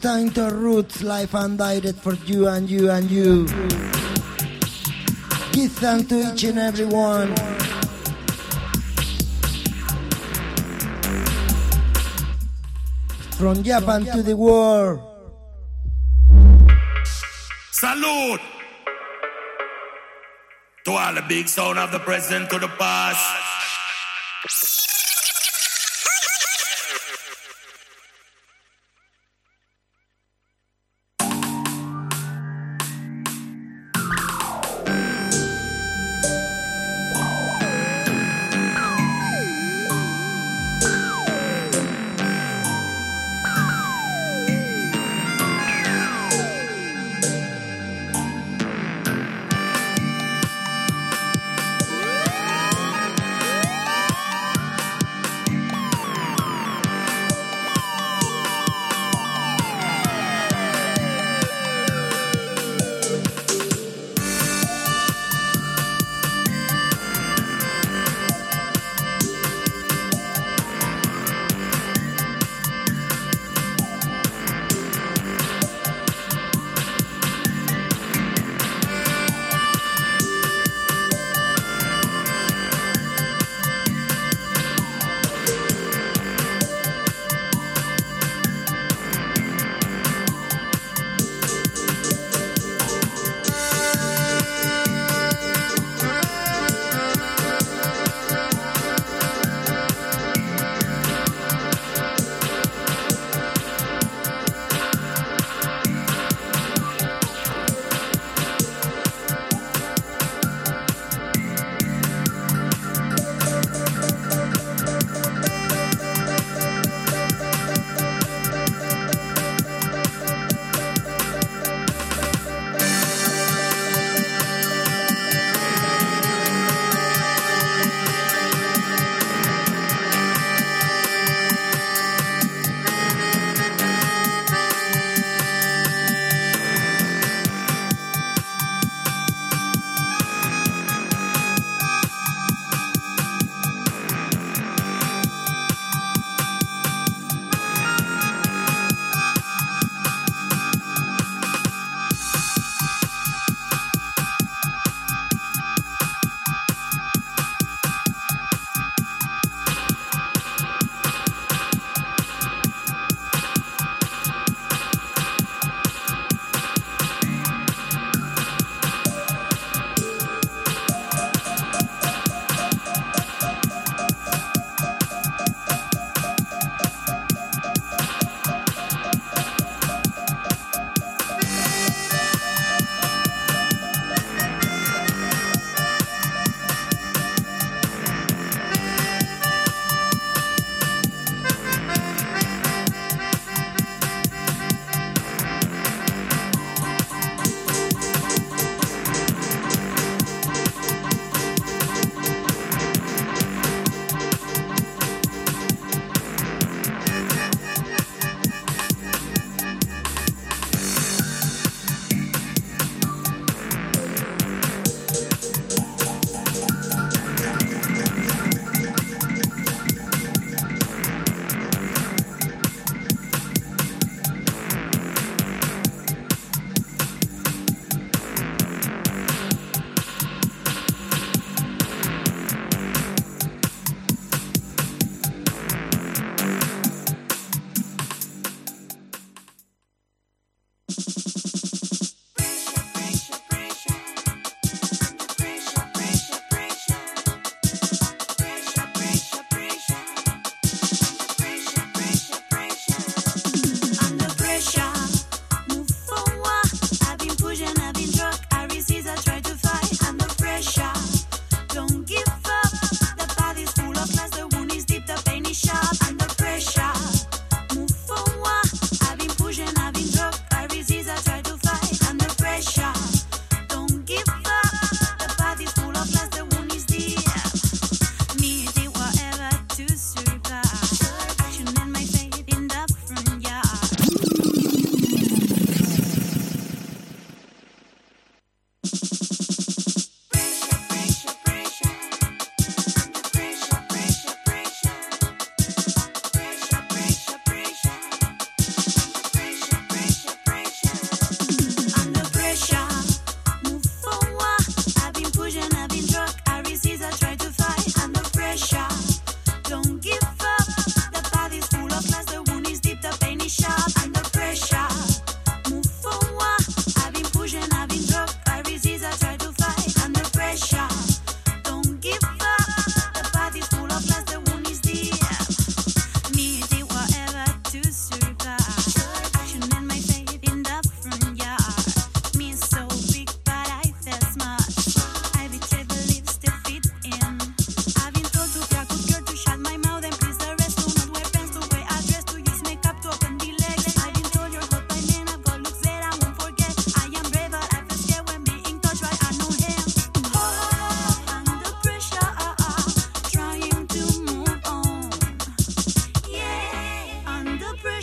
Time to Roots, live and direct for you and you and you. Give thanks to each and every one. From Japan to the world. Salute to all the big sound of the present to the past.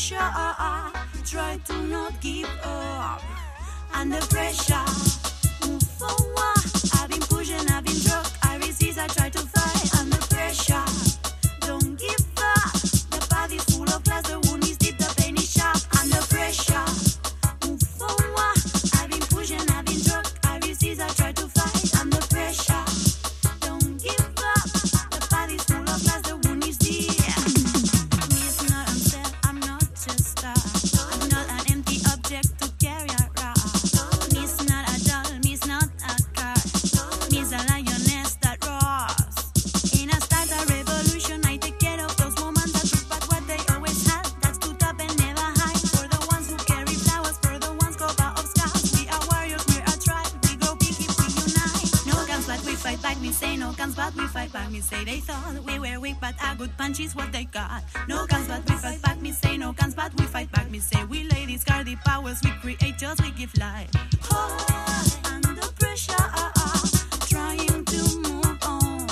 pressure, try to not give up. Under pressure, move forward. I've been pushing, I've been drunk. I resist, I try to fight. Under pressure, don't give up. The path is full of glass, the wound is deep, the pain is sharp. Under pressure, move forward. I've been pushing, I've been drunk. I resist, I try to fight. Under pressure, don't give up. The path is full of glass, the wound is deep. Me is not upset, I'm not just a. I'm not an empty object to carry around. Me is not a doll, me is not a car. Me is a lioness that roars. In a start a revolution, I take care of those moments that took back what they always had. That's to top and never hide. For the ones who carry flowers, for the ones cover of scars. We are warriors, we're a tribe. We grow big if we unite. No guns, but we fight back. Me say no guns, but we fight back. Me say they thought we were weak, but a good punch is what they got. No guns, but we fight back. Me say no guns, but we fight back. Me say we ladies guard the powers we create, just we give life. Oh, under pressure, trying to move on.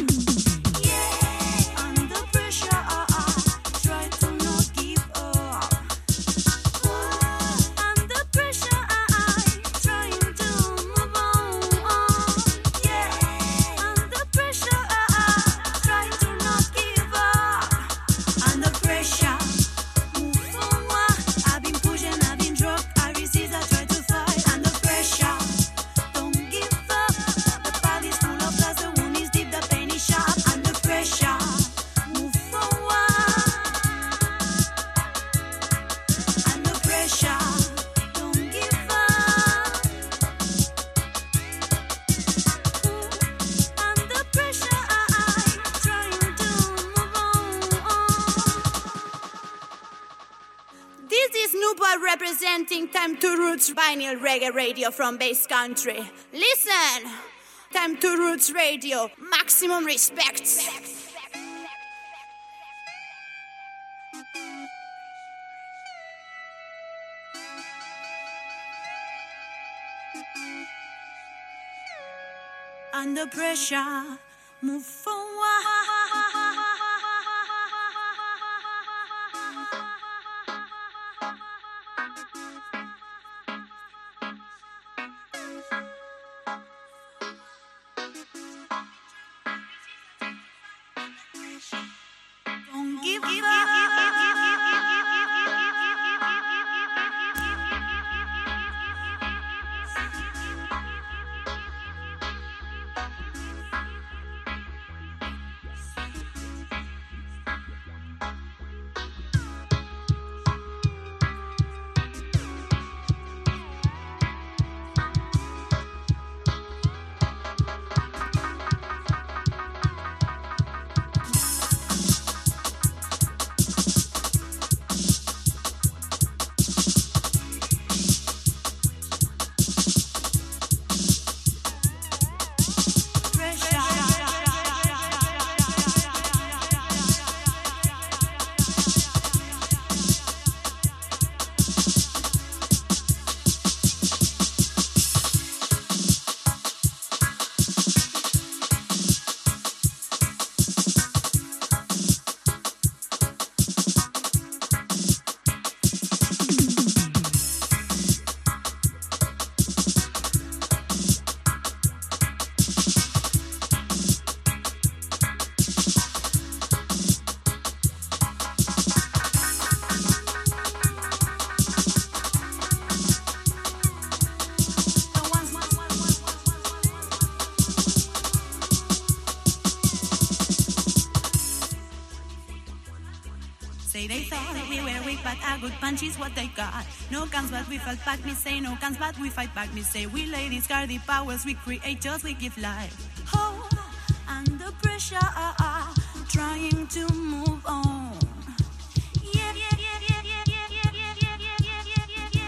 Yeah, under pressure, try to not give up. Oh, under pressure, trying to move on. Yeah, under pressure, try to not give up. Under pressure, move forward. I've been pushing, I've been drunk. I resist, I try to fight. Under pressure, don't give up. The path is full of glass, the wound is deep, the pain is sharp. Under pressure, move forward. Under pressure, don't give up. Under pressure, trying to move on. This is Nuba representing Time to Roots Vinyl Reggae Radio from Bass Country. Listen! Time to Roots Radio. Maximum respect. Under pressure, move forward. Don't give Say they thought we were weak, but a good punch is what they got. No guns, but we fight back. Me say no guns, but we fight back. Me say we ladies guard the powers we create, just we give life. Oh, under pressure, trying to move on. Yeah, yeah, yeah, yeah, yeah, yeah, yeah, yeah, yeah, yeah, yeah, yeah,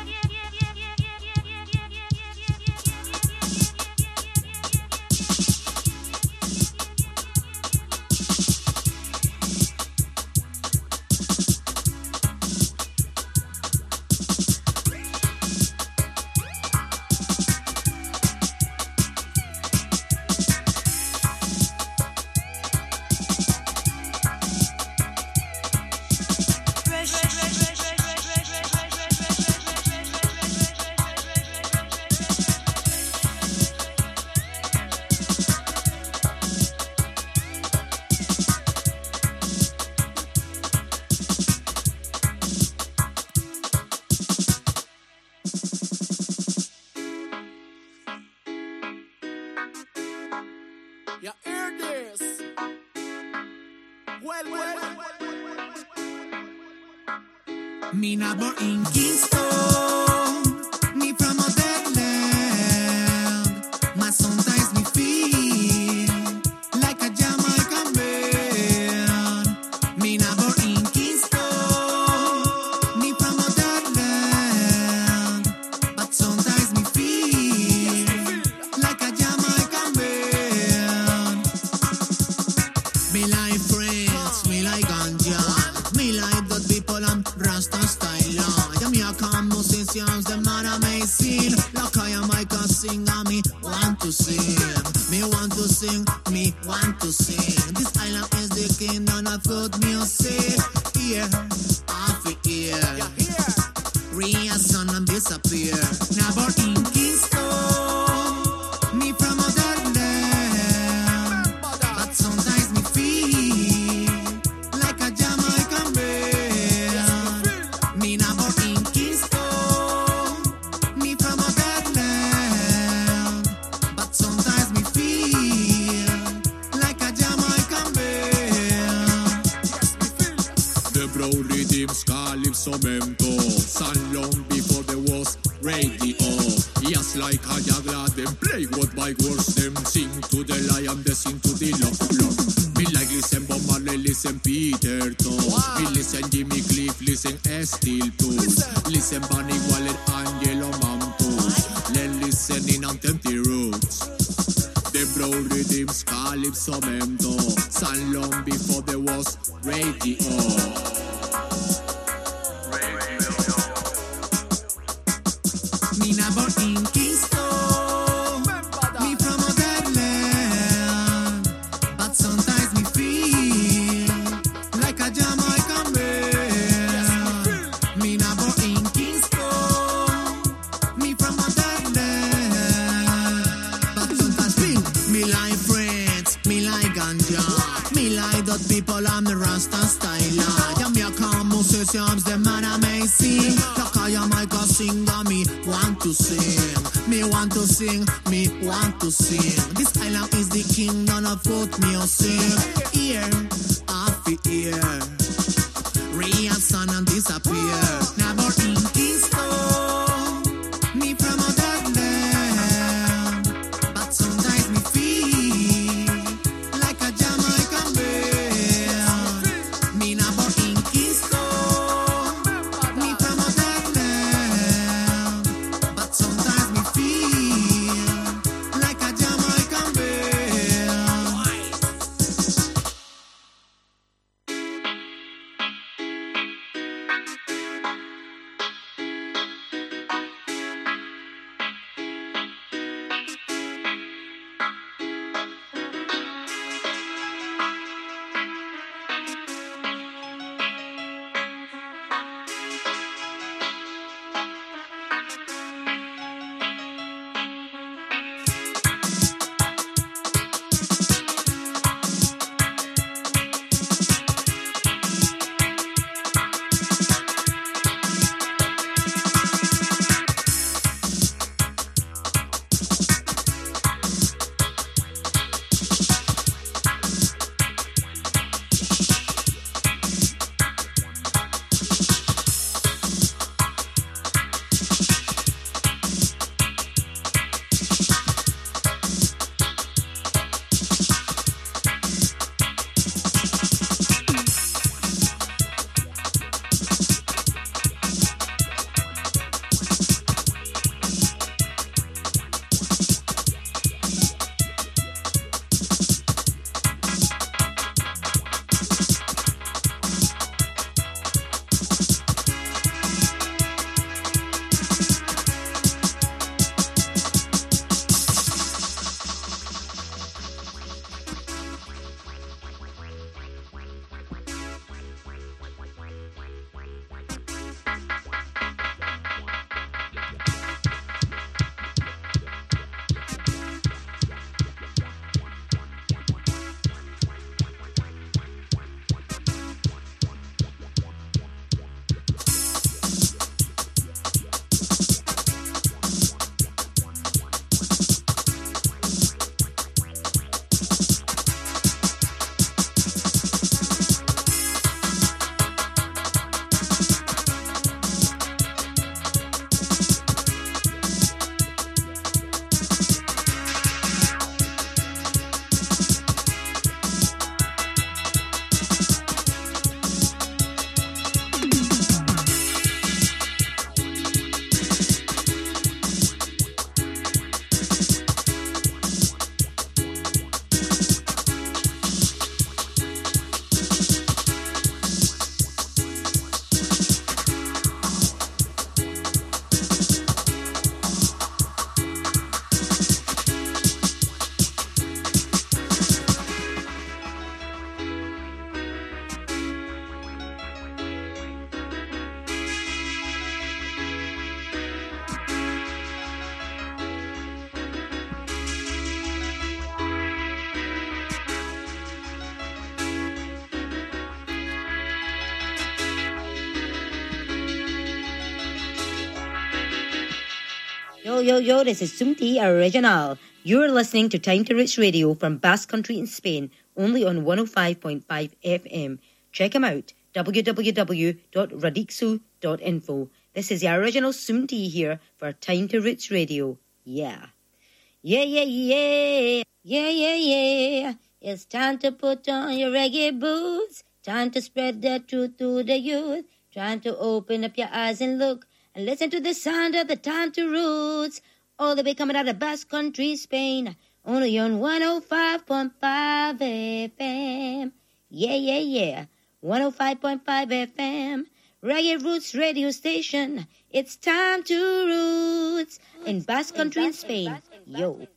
listeners. Well, well, Me not born in Kingston, me from a dead land. My sometimes me feel like a Jamaican man. Me not born in Kingston, me from a dead land. But sometimes me feel like a Jamaican man. Me like friends, me like ganja, me like the people and Rasta style. Yeah, me a come musicians, them man amazing. Like I am, I can sing, and me want to sing. Me want to sing, me want to sing. This island is the kingdom of good music. Here, half a year. Real sun and disappear. Now born in Kingston, me from a dead land. But sometimes me feel like a Jamaican man. Me not born in Kingston, me from a dead land. But sometimes me feel like a Jamaican man. The brown rhythms calypso memento. San long before there was radio. Yes, like a jagla, them play word by words. Them sing to the lion, they sing to the love, love. Me like listen Bob Marley, listen Peter Tosh. Me listen Jimmy Cliff, listen Estelle Tosh. Listen Bunny Wallet, Angelo Mampus. Then listen in Antempty Roots. The brown rhythms calypso memento. San long before there was radio. Me not born in Kingston, me from a dead land. But sometimes me feel like a Jamaican man. Me not born in Kingston, me from a dead land. But sometimes feel me like friends, me like ganja, me like that people and the Rasta style. Yeah, me a come musicians, them man amazing. Like I am, I can sing, and me want to sing. Me want to sing, me want to sing. This island is the kingdom of folk music. Here, half a year. Real sun and disappear. Now born in Kingston, me from a dead land. But sometimes me feel like a Jamaican man. Me not born in Kingston, me from a dead land. But sometimes me feel like a Jamaican man. Yo, yo, yo, this is Sumti Original. You're listening to Time to Roots Radio from Basque Country in Spain, only on one oh five point five F M. Check them out, w w w dot radixu dot info. This is the original Sumti here for Time to Roots Radio. Yeah. Yeah, yeah, yeah. Yeah, yeah, yeah. It's time to put on your reggae boots. Time to spread the truth to the youth. Time to open up your eyes and look and listen to the sound of the Time to Roots. All the way coming out of Basque Country, Spain. Only on one oh five point five F M. Yeah, yeah, yeah. one oh five point five F M. Reggae Roots radio station. It's Time to Roots in Basque Country in Spain. Yo.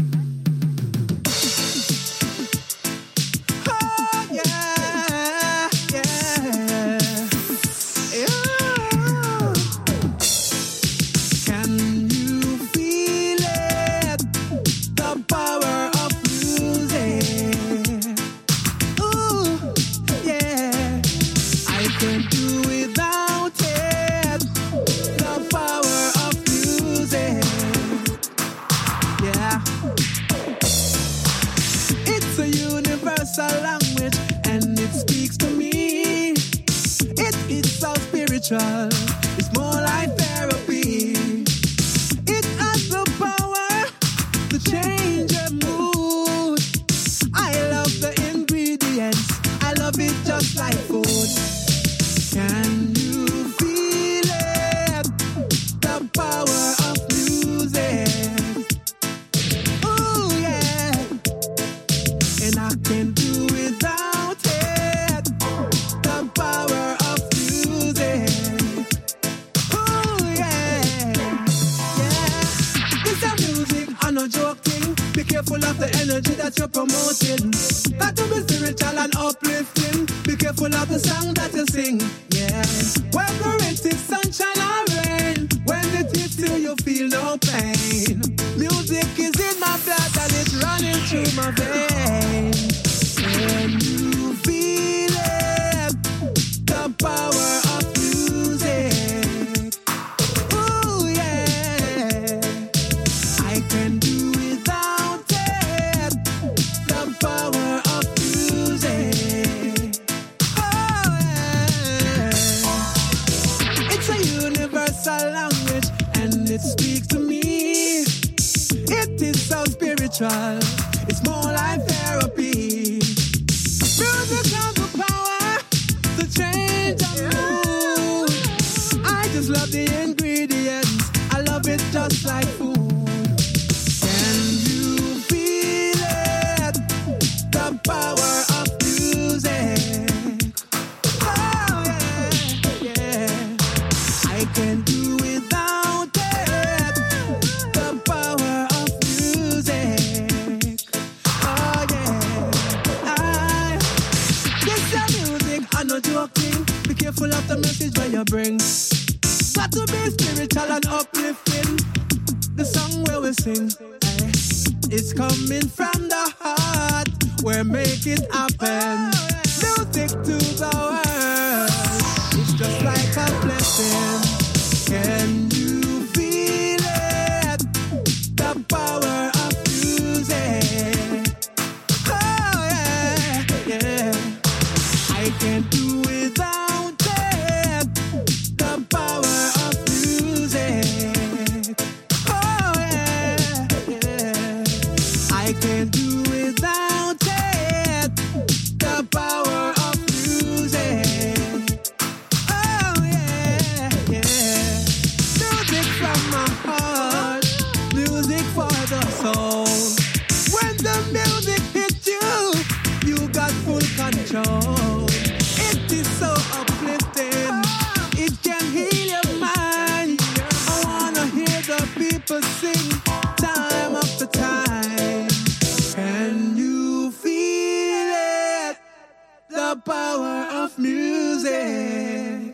Language and it speaks to me. It is so spiritual. It's more like therapy. It has the power to change your mood. I love the ingredients. I love it just like food. Can you feel it? The power of music. Oh yeah. And I can do without it. The power of music. Oh yeah, yeah. This is music, I'm not joking. Be careful of the energy that you're promoting. Got to be spiritual and uplifting. Be careful of the song that you sing. Yeah. Whether it is sunshine or rain, when it hits you, you feel no pain. Music is in my blood and it's running through my veins. Can you feel it? The power of music. Ooh, yeah. I can do without it. The power of music. Oh, yeah. It's a universal language and it speaks to me. It is so spiritual. It's more like therapy. Music has the power to change your mood. I just love the ingredients. I love it just like food. Can you feel it? The power of music. Oh yeah, yeah. I can do without it. The power of music. Oh yeah. I, this is music, I'm not joking. Be careful of the message where you bring. Got to be spiritual and uplifting. The song where we sing, eh, it's coming from the heart. Where make it happen. Music to the world. It's just like a blessing. Can you feel it? The power of music. Oh yeah, yeah. I can't do without it. The power of music. Oh yeah, yeah. I can't do without it. The power of music. Oh yeah, yeah. Music from my heart. Music for the soul. When the music hits you, you got full control. It is so uplifting. It can heal your mind. I wanna hear the people sing time after time. Can you feel it? The power of music.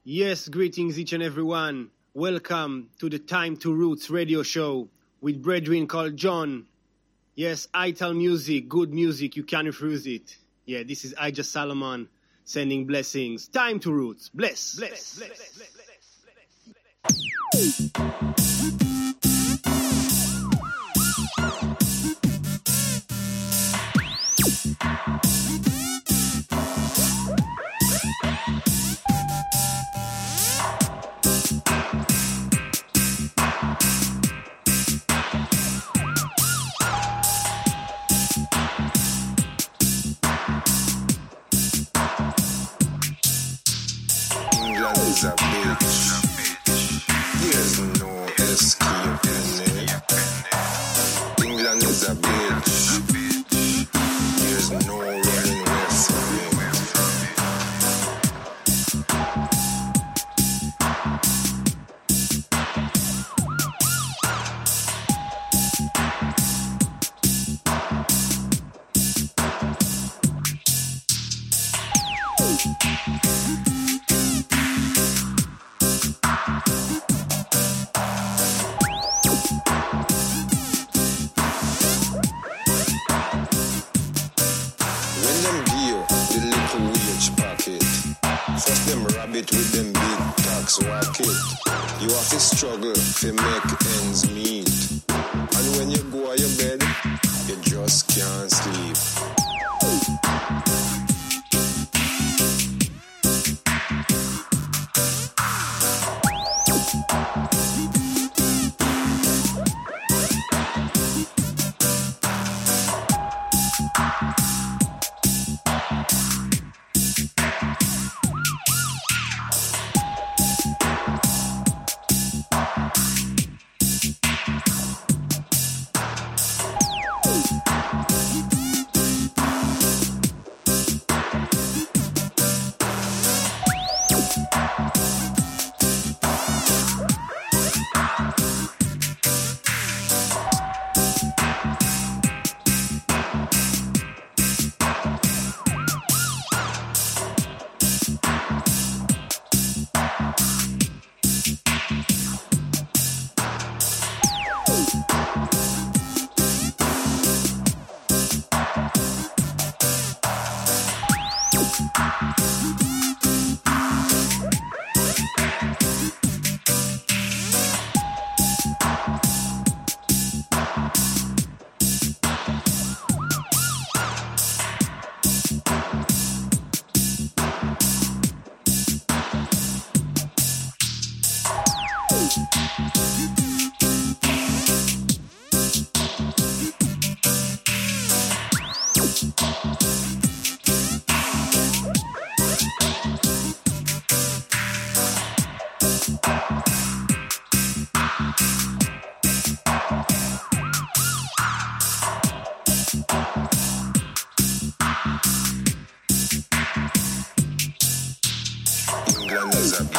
Yes, greetings each and everyone. Welcome to the Time to Roots radio show with brethren called John. Yes, Ital music, good music, you can't refuse it. Yeah, this is Ija Solomon sending blessings. Time to Roots. Bless, bless, bless, bless, bless, bless. Is a bitch. There's no escaping it. England is a bitch. There's no running away from it. You have to struggle to make ends meet. And when you go on your bed, you just can't sleep. England is a